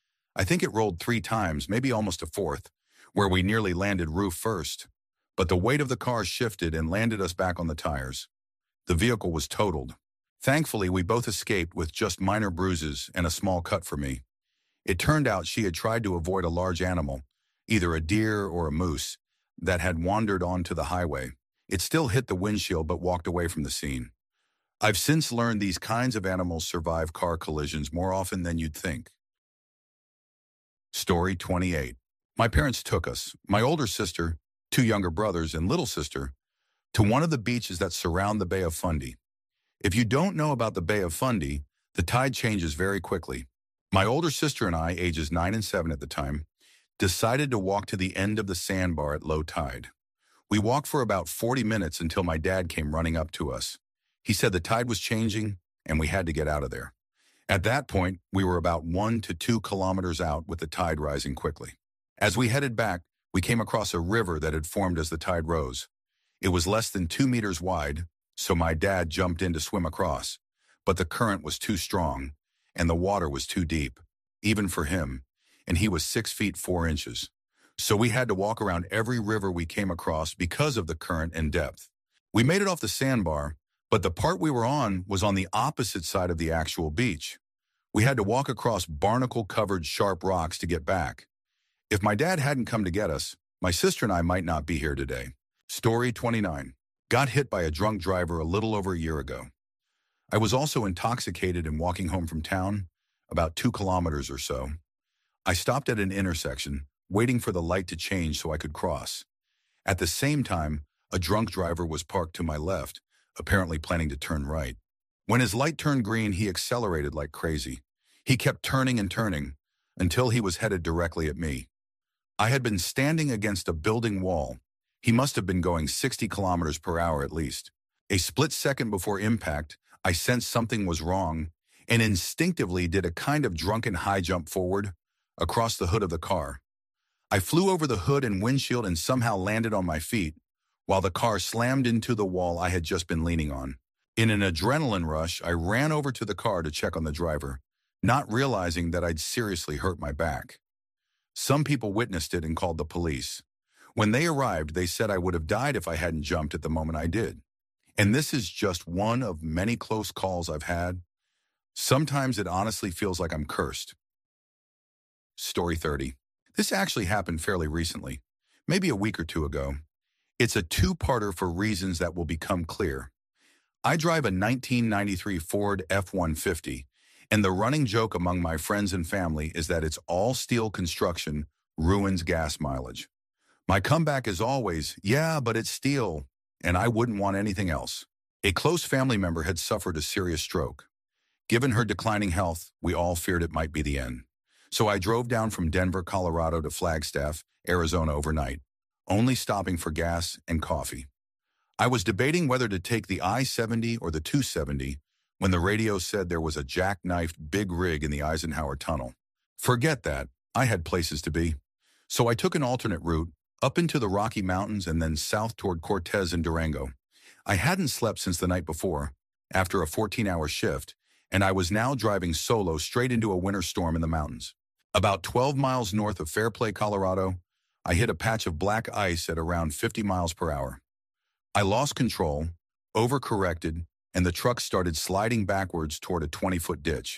I think it rolled 3 times, maybe almost a fourth, where we nearly landed roof first. But the weight of the car shifted and landed us back on the tires. The vehicle was totaled. Thankfully, we both escaped with just minor bruises and a small cut for me. It turned out she had tried to avoid a large animal, either a deer or a moose, that had wandered onto the highway. It still hit the windshield but walked away from the scene. I've since learned these kinds of animals survive car collisions more often than you'd think. Story 28. My parents took us, my older sister, 2 younger brothers, and little sister, to one of the beaches that surround the Bay of Fundy. If you don't know about the Bay of Fundy, the tide changes very quickly. My older sister and I, ages 9 and 7 at the time, decided to walk to the end of the sandbar at low tide. We walked for about 40 minutes until my dad came running up to us. He said the tide was changing and we had to get out of there. At that point, we were about 1 to 2 kilometers out with the tide rising quickly. As we headed back, we came across a river that had formed as the tide rose. It was less than 2 meters wide, so my dad jumped in to swim across, but the current was too strong and the water was too deep, even for him, and he was 6 feet 4 inches. So we had to walk around every river we came across because of the current and depth. We made it off the sandbar, but the part we were on was on the opposite side of the actual beach. We had to walk across barnacle-covered sharp rocks to get back. If my dad hadn't come to get us, my sister and I might not be here today. Story 29. Got hit by a drunk driver a little over a year ago. I was also intoxicated and walking home from town, about 2 kilometers or so. I stopped at an intersection, waiting for the light to change so I could cross. At the same time, a drunk driver was parked to my left, apparently planning to turn right. When his light turned green, he accelerated like crazy. He kept turning and turning until he was headed directly at me. I had been standing against a building wall. He must have been going 60 kilometers per hour at least. A split second before impact, I sensed something was wrong and instinctively did a kind of drunken high jump forward across the hood of the car. I flew over the hood and windshield and somehow landed on my feet while the car slammed into the wall I had just been leaning on. In an adrenaline rush, I ran over to the car to check on the driver, not realizing that I'd seriously hurt my back. Some people witnessed it and called the police. When they arrived, they said I would have died if I hadn't jumped at the moment I did. And this is just one of many close calls I've had. Sometimes it honestly feels like I'm cursed. Story 30. This actually happened fairly recently, maybe a week or two ago. It's a two-parter for reasons that will become clear. I drive a 1993 Ford F-150, and the running joke among my friends and family is that it's all steel construction ruins gas mileage. My comeback is always, yeah, but it's steel, and I wouldn't want anything else. A close family member had suffered a serious stroke. Given her declining health, we all feared it might be the end. So I drove down from Denver, Colorado to Flagstaff, Arizona overnight, only stopping for gas and coffee. I was debating whether to take the I-70 or the 270 when the radio said there was a jackknifed big rig in the Eisenhower Tunnel. Forget that, I had places to be. So I took an alternate route, up into the Rocky Mountains and then south toward Cortez and Durango. I hadn't slept since the night before, after a 14-hour shift, and I was now driving solo straight into a winter storm in the mountains. About 12 miles north of Fairplay, Colorado, I hit a patch of black ice at around 50 miles per hour. I lost control, overcorrected, and the truck started sliding backwards toward a 20-foot ditch.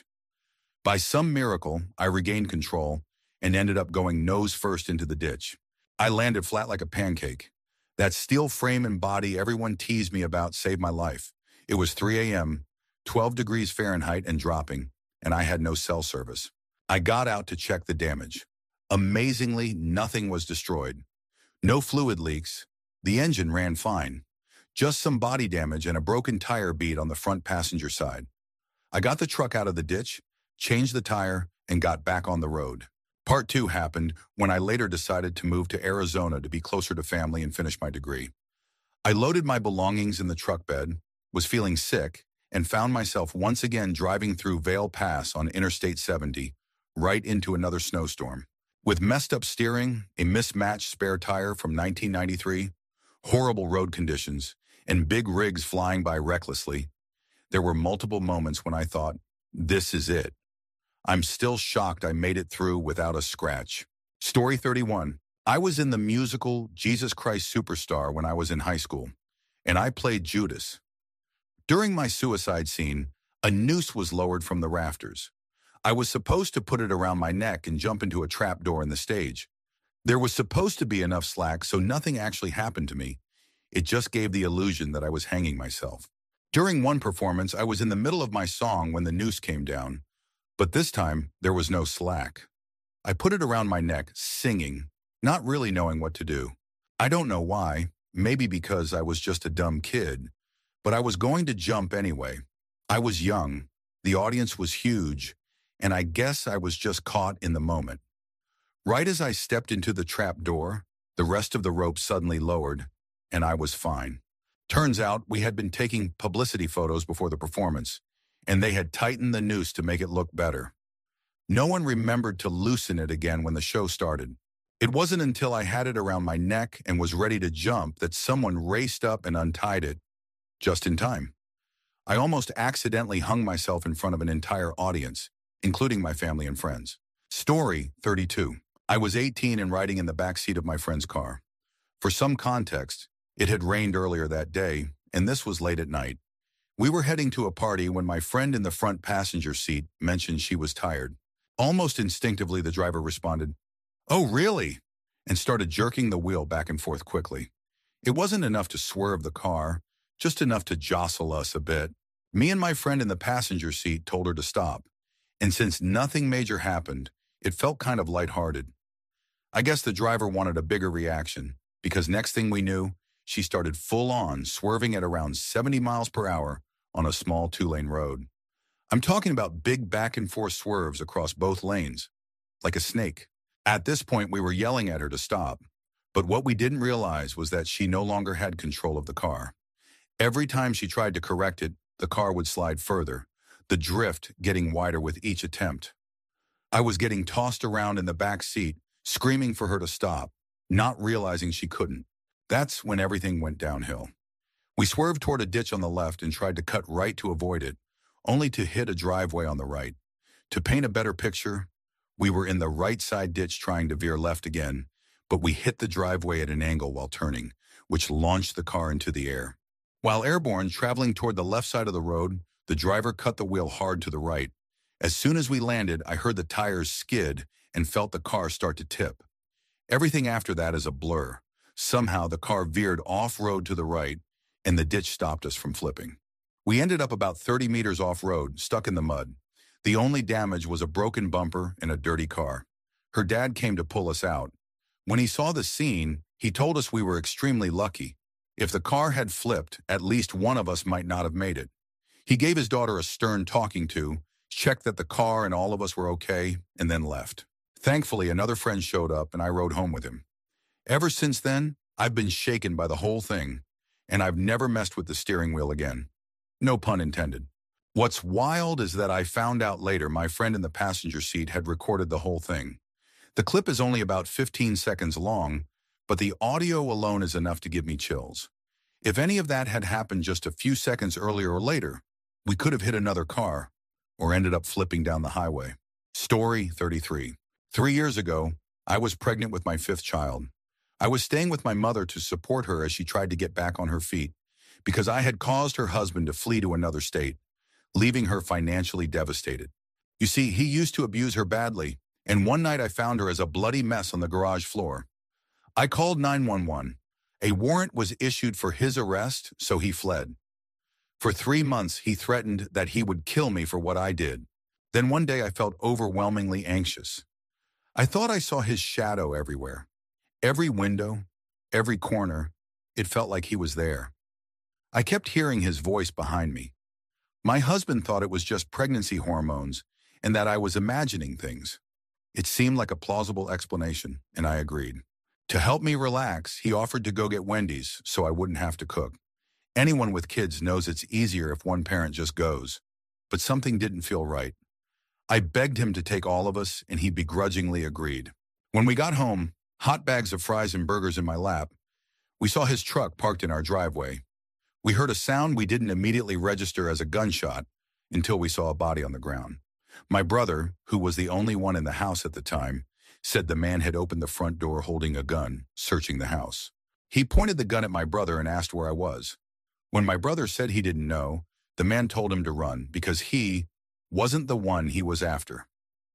By some miracle, I regained control and ended up going nose first into the ditch. I landed flat like a pancake. That steel frame and body everyone teased me about saved my life. It was 3 a.m., 12 degrees Fahrenheit and dropping, and I had no cell service. I got out to check the damage. Amazingly, nothing was destroyed. No fluid leaks. The engine ran fine. Just some body damage and a broken tire bead on the front passenger side. I got the truck out of the ditch, changed the tire, and got back on the road. Part 2 happened when I later decided to move to Arizona to be closer to family and finish my degree. I loaded my belongings in the truck bed, was feeling sick, and found myself once again driving through Vail Pass on Interstate 70, right into another snowstorm. With messed up steering, a mismatched spare tire from 1993, horrible road conditions, and big rigs flying by recklessly, there were multiple moments when I thought, this is it. I'm still shocked I made it through without a scratch. Story 31. I was in the musical Jesus Christ Superstar when I was in high school, and I played Judas. During my suicide scene, a noose was lowered from the rafters. I was supposed to put it around my neck and jump into a trapdoor in the stage. There was supposed to be enough slack so nothing actually happened to me. It just gave the illusion that I was hanging myself. During one performance, I was in the middle of my song when the noose came down, but this time there was no slack. I put it around my neck, singing, not really knowing what to do. I don't know why, maybe because I was just a dumb kid, but I was going to jump anyway. I was young, the audience was huge, and I guess I was just caught in the moment. Right as I stepped into the trap door, the rest of the rope suddenly lowered, and I was fine. Turns out we had been taking publicity photos before the performance, and they had tightened the noose to make it look better. No one remembered to loosen it again when the show started. It wasn't until I had it around my neck and was ready to jump that someone raced up and untied it, just in time. I almost accidentally hung myself in front of an entire audience, including my family and friends. Story 32. I was 18 and riding in the back seat of my friend's car. For some context, it had rained earlier that day, and this was late at night. We were heading to a party when my friend in the front passenger seat mentioned she was tired. Almost instinctively, the driver responded, "Oh, really?" and started jerking the wheel back and forth quickly. It wasn't enough to swerve the car, just enough to jostle us a bit. Me and my friend in the passenger seat told her to stop, and since nothing major happened, it felt kind of lighthearted. I guess the driver wanted a bigger reaction, because next thing we knew, she started full-on swerving at around 70 miles per hour on a small 2-lane road. I'm talking about big back-and-forth swerves across both lanes, like a snake. At this point, we were yelling at her to stop, but what we didn't realize was that she no longer had control of the car. Every time she tried to correct it, the car would slide further, the drift getting wider with each attempt. I was getting tossed around in the back seat, screaming for her to stop, not realizing she couldn't. That's when everything went downhill. We swerved toward a ditch on the left and tried to cut right to avoid it, only to hit a driveway on the right. To paint a better picture, we were in the right side ditch trying to veer left again, but we hit the driveway at an angle while turning, which launched the car into the air. While airborne, traveling toward the left side of the road, the driver cut the wheel hard to the right. As soon as we landed, I heard the tires skid and felt the car start to tip. Everything after that is a blur. Somehow the car veered off-road to the right, and the ditch stopped us from flipping. We ended up about 30 meters off-road, stuck in the mud. The only damage was a broken bumper and a dirty car. Her dad came to pull us out. When he saw the scene, he told us we were extremely lucky. If the car had flipped, at least one of us might not have made it. He gave his daughter a stern talking to, checked that the car and all of us were okay, and then left. Thankfully, another friend showed up and I rode home with him. Ever since then, I've been shaken by the whole thing, and I've never messed with the steering wheel again. No pun intended. What's wild is that I found out later my friend in the passenger seat had recorded the whole thing. The clip is only about 15 seconds long, but the audio alone is enough to give me chills. If any of that had happened just a few seconds earlier or later, we could have hit another car or ended up flipping down the highway. Story 33. 3 years ago, I was pregnant with my 5th child. I was staying with my mother to support her as she tried to get back on her feet because I had caused her husband to flee to another state, leaving her financially devastated. You see, he used to abuse her badly, and one night I found her as a bloody mess on the garage floor. I called 911. A warrant was issued for his arrest, so he fled. For 3 months, he threatened that he would kill me for what I did. Then one day I felt overwhelmingly anxious. I thought I saw his shadow everywhere. Every window, every corner, it felt like he was there. I kept hearing his voice behind me. My husband thought it was just pregnancy hormones and that I was imagining things. It seemed like a plausible explanation, and I agreed. To help me relax, he offered to go get Wendy's so I wouldn't have to cook. Anyone with kids knows it's easier if one parent just goes. But something didn't feel right. I begged him to take all of us, and he begrudgingly agreed. When we got home, hot bags of fries and burgers in my lap, we saw his truck parked in our driveway. We heard a sound we didn't immediately register as a gunshot until we saw a body on the ground. My brother, who was the only one in the house at the time, said the man had opened the front door holding a gun, searching the house. He pointed the gun at my brother and asked where I was. When my brother said he didn't know, the man told him to run because he wasn't the one he was after.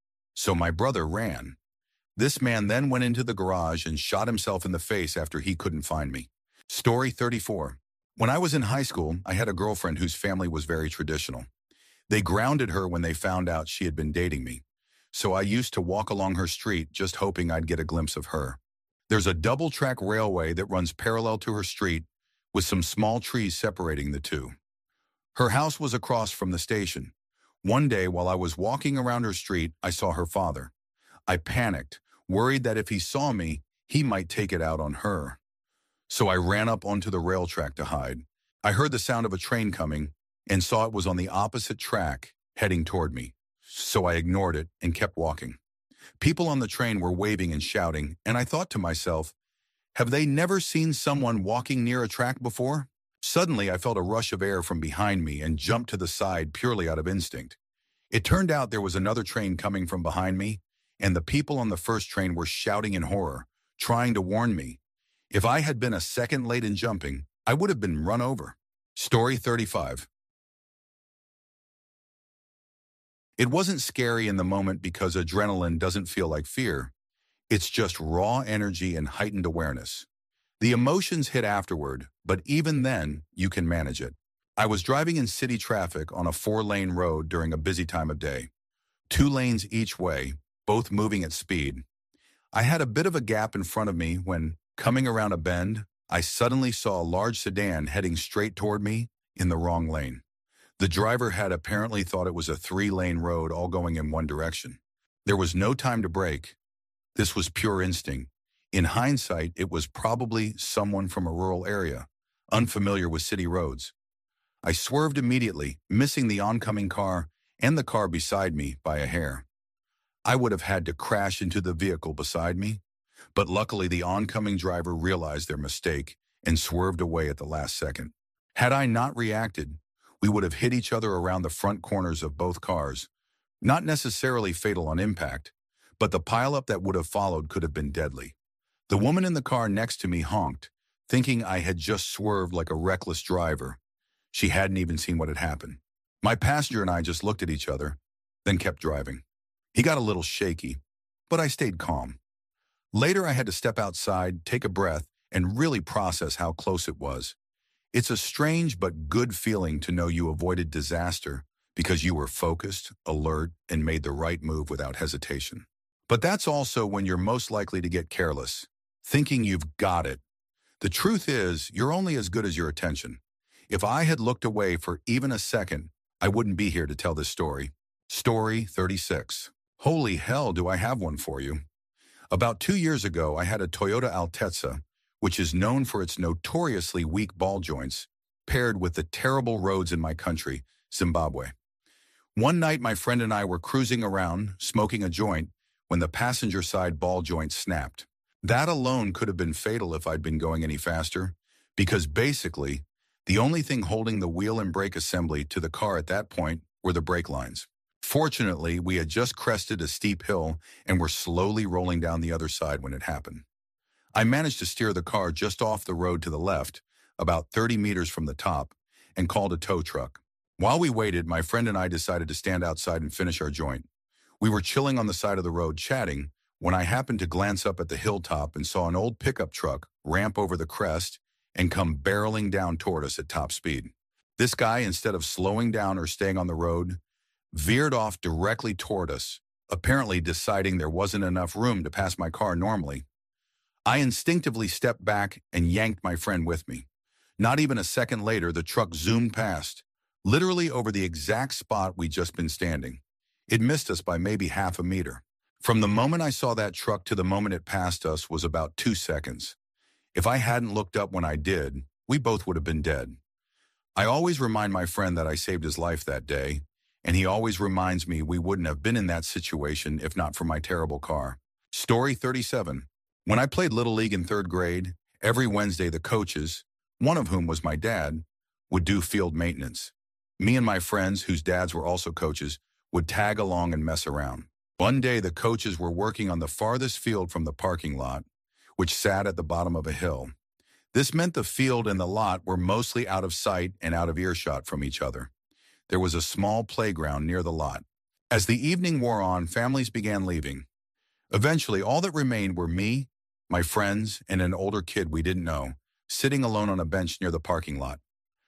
So my brother ran. This man then went into the garage and shot himself in the face after he couldn't find me. Story 34. When I was in high school, I had a girlfriend whose family was very traditional. They grounded her when they found out she had been dating me. So I used to walk along her street just hoping I'd get a glimpse of her. There's a double-track railway that runs parallel to her street with some small trees separating the two. Her house was across from the station. One day, while I was walking around her street, I saw her father. I panicked, worried that if he saw me, he might take it out on her. So I ran up onto the rail track to hide. I heard the sound of a train coming and saw it was on the opposite track heading toward me. So I ignored it and kept walking. People on the train were waving and shouting, and I thought to myself, have they never seen someone walking near a track before? Suddenly, I felt a rush of air from behind me and jumped to the side purely out of instinct. It turned out there was another train coming from behind me, and the people on the first train were shouting in horror, trying to warn me. If I had been a second late in jumping, I would have been run over. Story 35. It wasn't scary in the moment because adrenaline doesn't feel like fear. It's just raw energy and heightened awareness. The emotions hit afterward, but even then, you can manage it. I was driving in city traffic on a 4-lane road during a busy time of day. 2 lanes each way, both moving at speed. I had a bit of a gap in front of me when, coming around a bend, I suddenly saw a large sedan heading straight toward me in the wrong lane. The driver had apparently thought it was a 3-lane road all going in one direction. There was no time to brake. This was pure instinct. In hindsight, it was probably someone from a rural area, unfamiliar with city roads. I swerved immediately, missing the oncoming car and the car beside me by a hair. I would have had to crash into the vehicle beside me, but luckily the oncoming driver realized their mistake and swerved away at the last second. Had I not reacted, we would have hit each other around the front corners of both cars, not necessarily fatal on impact, but the pileup that would have followed could have been deadly. The woman in the car next to me honked, thinking I had just swerved like a reckless driver. She hadn't even seen what had happened. My passenger and I just looked at each other, then kept driving. He got a little shaky, but I stayed calm. Later, I had to step outside, take a breath, and really process how close it was. It's a strange but good feeling to know you avoided disaster because you were focused, alert, and made the right move without hesitation. But that's also when you're most likely to get careless, thinking you've got it. The truth is, you're only as good as your attention. If I had looked away for even a second, I wouldn't be here to tell this story. Story 36. Holy hell, do I have one for you. About 2 years ago, I had a Toyota Altezza, which is known for its notoriously weak ball joints, paired with the terrible roads in my country, Zimbabwe. One night, my friend and I were cruising around, smoking a joint, when the passenger side ball joint snapped. That alone could have been fatal if I'd been going any faster, because basically, the only thing holding the wheel and brake assembly to the car at that point were the brake lines. Fortunately, we had just crested a steep hill and were slowly rolling down the other side when it happened. I managed to steer the car just off the road to the left, about 30 meters from the top, and called a tow truck. While we waited, my friend and I decided to stand outside and finish our joint. We were chilling on the side of the road chatting when I happened to glance up at the hilltop and saw an old pickup truck ramp over the crest and come barreling down toward us at top speed. This guy, instead of slowing down or staying on the road, veered off directly toward us, apparently deciding there wasn't enough room to pass my car normally. I instinctively stepped back and yanked my friend with me. Not even a second later, the truck zoomed past, literally over the exact spot we'd just been standing. It missed us by maybe half a meter. From the moment I saw that truck to the moment it passed us was about 2 seconds. If I hadn't looked up when I did, we both would have been dead. I always remind my friend that I saved his life that day, and he always reminds me we wouldn't have been in that situation if not for my terrible car. Story 37. When I played Little League in 3rd grade, every Wednesday the coaches, one of whom was my dad, would do field maintenance. Me and my friends, whose dads were also coaches, would tag along and mess around. One day the coaches were working on the farthest field from the parking lot, which sat at the bottom of a hill. This meant the field and the lot were mostly out of sight and out of earshot from each other. There was a small playground near the lot. As the evening wore on, families began leaving. Eventually, all that remained were me, my friends, and an older kid we didn't know, sitting alone on a bench near the parking lot.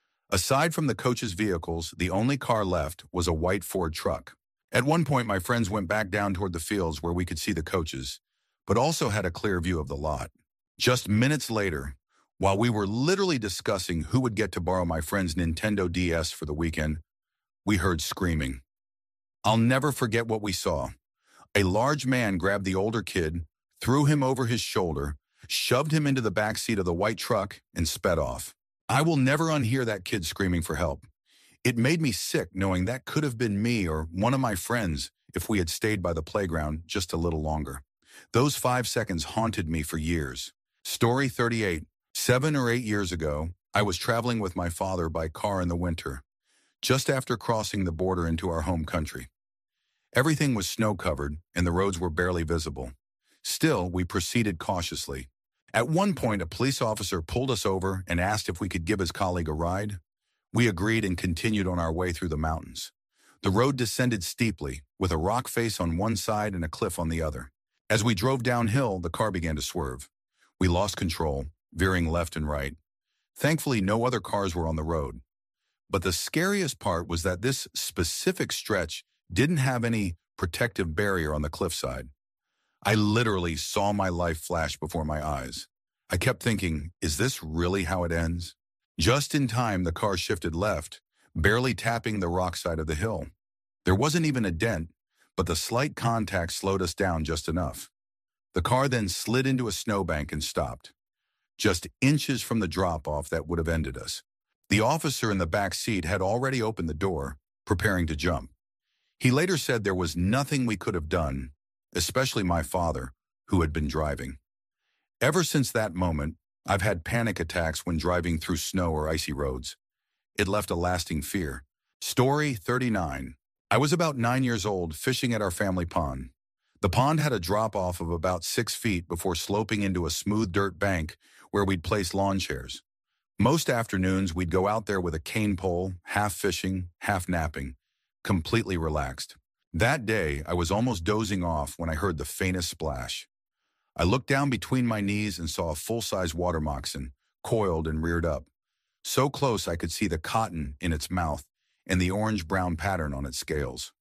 Aside from the coaches' vehicles, the only car left was a white Ford truck. At one point, my friends went back down toward the fields where we could see the coaches, but also had a clear view of the lot. Just minutes later, while we were literally discussing who would get to borrow my friend's Nintendo DS for the weekend, we heard screaming. I'll never forget what we saw. A large man grabbed the older kid, threw him over his shoulder, shoved him into the back seat of the white truck, and sped off. I will never unhear that kid screaming for help. It made me sick knowing that could have been me or one of my friends if we had stayed by the playground just a little longer. Those 5 seconds haunted me for years. Story 38. 7 or 8 years ago, I was traveling with my father by car in the winter, just after crossing the border into our home country. Everything was snow-covered and the roads were barely visible. Still, we proceeded cautiously. At one point, a police officer pulled us over and asked if we could give his colleague a ride. We agreed and continued on our way through the mountains. The road descended steeply, with a rock face on one side and a cliff on the other. As we drove downhill, the car began to swerve. We lost control, veering left and right. Thankfully, no other cars were on the road. But the scariest part was that this specific stretch didn't have any protective barrier on the cliffside. I literally saw my life flash before my eyes. I kept thinking, is this really how it ends? Just in time, the car shifted left, barely tapping the rock side of the hill. There wasn't even a dent, but the slight contact slowed us down just enough. The car then slid into a snowbank and stopped, just inches from the drop-off that would have ended us. The officer in the back seat had already opened the door, preparing to jump. He later said there was nothing we could have done, especially my father, who had been driving. Ever since that moment, I've had panic attacks when driving through snow or icy roads. It left a lasting fear. Story 39. I was about 9 years old, fishing at our family pond. The pond had a drop-off of about 6 feet before sloping into a smooth dirt bank where we'd place lawn chairs. Most afternoons, we'd go out there with a cane pole, half fishing, half napping, completely relaxed. That day, I was almost dozing off when I heard the faintest splash. I looked down between my knees and saw a full-size water moccasin, coiled and reared up. So close I could see the cotton in its mouth and the orange-brown pattern on its scales.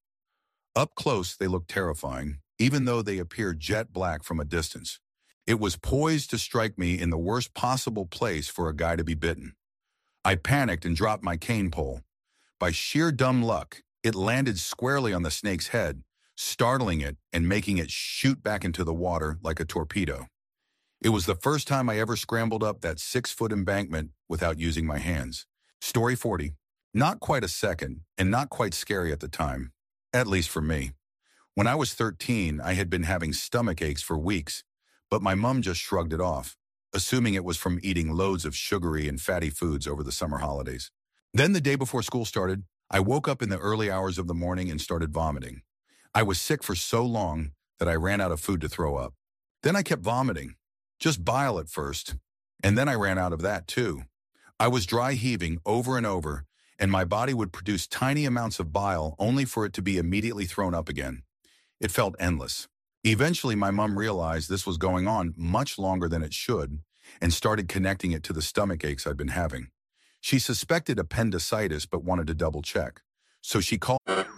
Up close, they looked terrifying, even though they appeared jet black from a distance. It was poised to strike me in the worst possible place for a guy to be bitten. I panicked and dropped my cane pole. By sheer dumb luck, it landed squarely on the snake's head, startling it and making it shoot back into the water like a torpedo. It was the first time I ever scrambled up that 6-foot embankment without using my hands. Story 40. Not quite a second, and not quite scary at the time, at least for me. When I was 13, I had been having stomach aches for weeks, but my mom just shrugged it off, assuming it was from eating loads of sugary and fatty foods over the summer holidays. Then the day before school started, I woke up in the early hours of the morning and started vomiting. I was sick for so long that I ran out of food to throw up. Then I kept vomiting, just bile at first, and then I ran out of that too. I was dry heaving over and over, and my body would produce tiny amounts of bile only for it to be immediately thrown up again. It felt endless. Eventually, my mom realized this was going on much longer than it should and started connecting it to the stomach aches I'd been having. She suspected appendicitis but wanted to double check. So she called.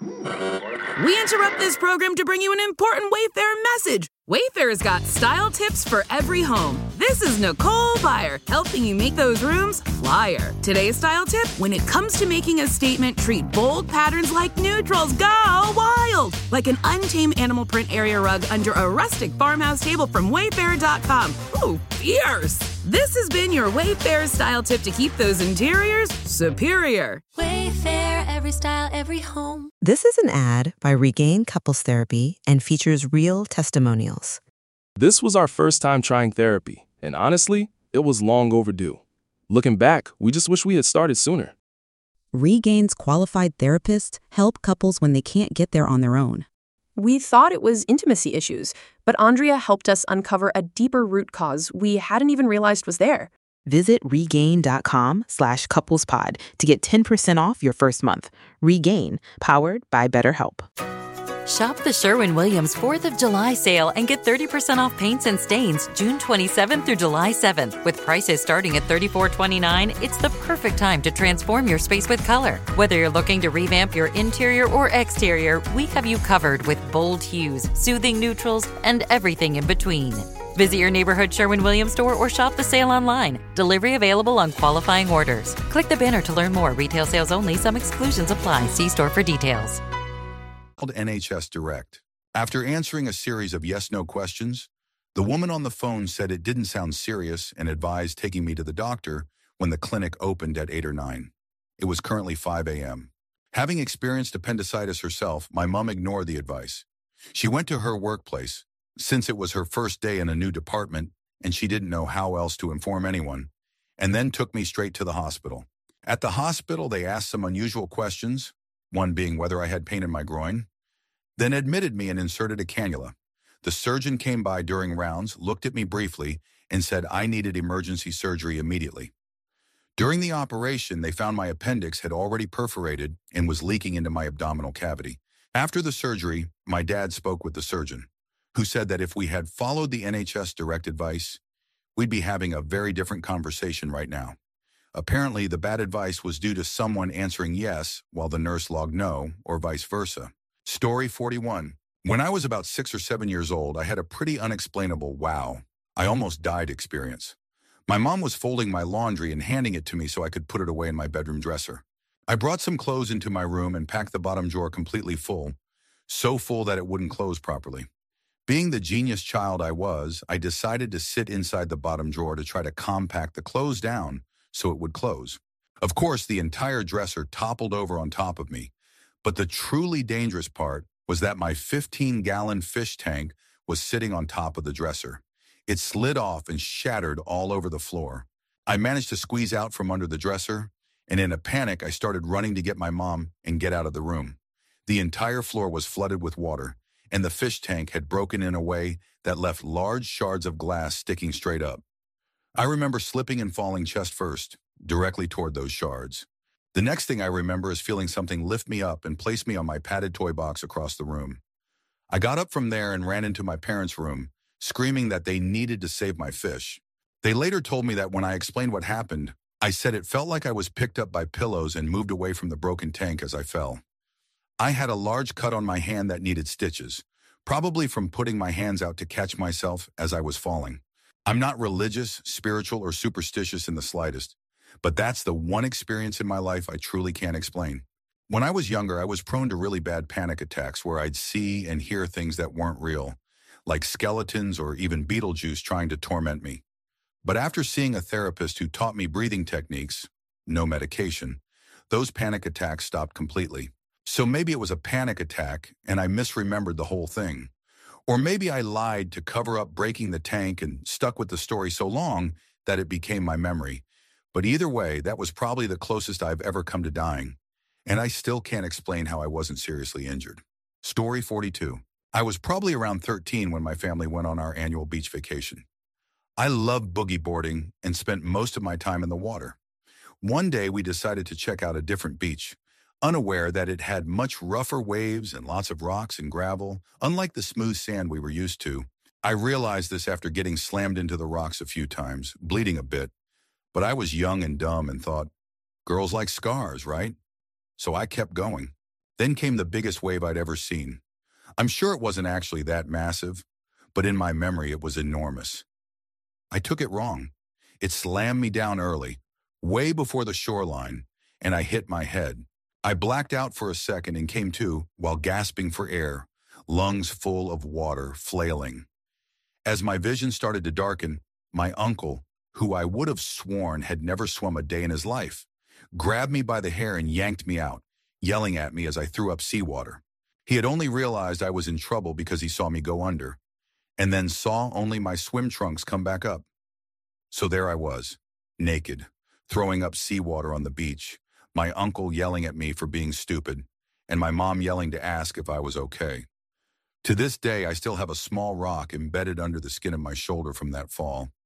We interrupt this program to bring you an important Wayfair message. Wayfair's got style tips for every home. This is Nicole Byer, helping you make those rooms flyer. Today's style tip: when it comes to making a statement, treat bold patterns like neutrals. Go wild! Like an untamed animal print area rug under a rustic farmhouse table from Wayfair.com. Ooh, fierce! This has been your Wayfair style tip to keep those interiors superior. Wayfair, every style, every home. This is an ad by Regain Couples Therapy and features real testimonials. This was our first time trying therapy, and honestly, it was long overdue. Looking back, we just wish we had started sooner. Regain's qualified therapists help couples when they can't get there on their own. We thought it was intimacy issues, but Andrea helped us uncover a deeper root cause we hadn't even realized was there. Visit regain.com/couplespod to get 10% off your first month. Regain, powered by BetterHelp. Shop the Sherwin-Williams 4th of July sale and get 30% off paints and stains June 27th through July 7th. With prices starting at $34.29, it's the perfect time to transform your space with color. Whether you're looking to revamp your interior or exterior, we have you covered with bold hues, soothing neutrals, and everything in between. Visit your neighborhood Sherwin-Williams store or shop the sale online. Delivery available on qualifying orders. Click the banner to learn more. Retail sales only. Some exclusions apply. See store for details. NHS Direct. After answering a series of yes-no questions, the woman on the phone said it didn't sound serious and advised taking me to the doctor when the clinic opened at 8 or 9. It was currently 5 a.m. Having experienced appendicitis herself, my mom ignored the advice. She went to her workplace, since it was her first day in a new department and she didn't know how else to inform anyone, and then took me straight to the hospital. At the hospital, they asked some unusual questions, one being whether I had pain in my groin, then admitted me and inserted a cannula. The surgeon came by during rounds, looked at me briefly, and said I needed emergency surgery immediately. During the operation, they found my appendix had already perforated and was leaking into my abdominal cavity. After the surgery, my dad spoke with the surgeon, who said that if we had followed the NHS direct advice, we'd be having a very different conversation right now. Apparently, the bad advice was due to someone answering yes while the nurse logged no, or vice versa. Story 41. When I was about 6 or 7 years old, I had a pretty unexplainable wow, I almost died experience. My mom was folding my laundry and handing it to me so I could put it away in my bedroom dresser. I brought some clothes into my room and packed the bottom drawer completely full, so full that it wouldn't close properly. Being the genius child I was, I decided to sit inside the bottom drawer to try to compact the clothes down so it would close. Of course, the entire dresser toppled over on top of me, but the truly dangerous part was that my 15-gallon fish tank was sitting on top of the dresser. It slid off and shattered all over the floor. I managed to squeeze out from under the dresser, and in a panic, I started running to get my mom and get out of the room. The entire floor was flooded with water, and the fish tank had broken in a way that left large shards of glass sticking straight up. I remember slipping and falling chest first, directly toward those shards. The next thing I remember is feeling something lift me up and place me on my padded toy box across the room. I got up from there and ran into my parents' room, screaming that they needed to save my fish. They later told me that when I explained what happened, I said it felt like I was picked up by pillows and moved away from the broken tank as I fell. I had a large cut on my hand that needed stitches, probably from putting my hands out to catch myself as I was falling. I'm not religious, spiritual, or superstitious in the slightest, but that's the one experience in my life I truly can't explain. When I was younger, I was prone to really bad panic attacks where I'd see and hear things that weren't real, like skeletons or even Beetlejuice trying to torment me. But after seeing a therapist who taught me breathing techniques, no medication, those panic attacks stopped completely. So maybe it was a panic attack and I misremembered the whole thing. Or maybe I lied to cover up breaking the tank and stuck with the story so long that it became my memory. But either way, that was probably the closest I've ever come to dying. And I still can't explain how I wasn't seriously injured. Story 42. I was probably around 13 when my family went on our annual beach vacation. I loved boogie boarding and spent most of my time in the water. One day we decided to check out a different beach, unaware that it had much rougher waves and lots of rocks and gravel, unlike the smooth sand we were used to. I realized this after getting slammed into the rocks a few times, bleeding a bit, but I was young and dumb and thought, girls like scars, right? So I kept going. Then came the biggest wave I'd ever seen. I'm sure it wasn't actually that massive, but in my memory it was enormous. I took it wrong. It slammed me down early, way before the shoreline, and I hit my head. I blacked out for a second and came to while gasping for air, lungs full of water, flailing. As my vision started to darken, my uncle, who I would have sworn had never swum a day in his life, grabbed me by the hair and yanked me out, yelling at me as I threw up seawater. He had only realized I was in trouble because he saw me go under, and then saw only my swim trunks come back up. So there I was, naked, throwing up seawater on the beach, my uncle yelling at me for being stupid, and my mom yelling to ask if I was okay. To this day, I still have a small rock embedded under the skin of my shoulder from that fall.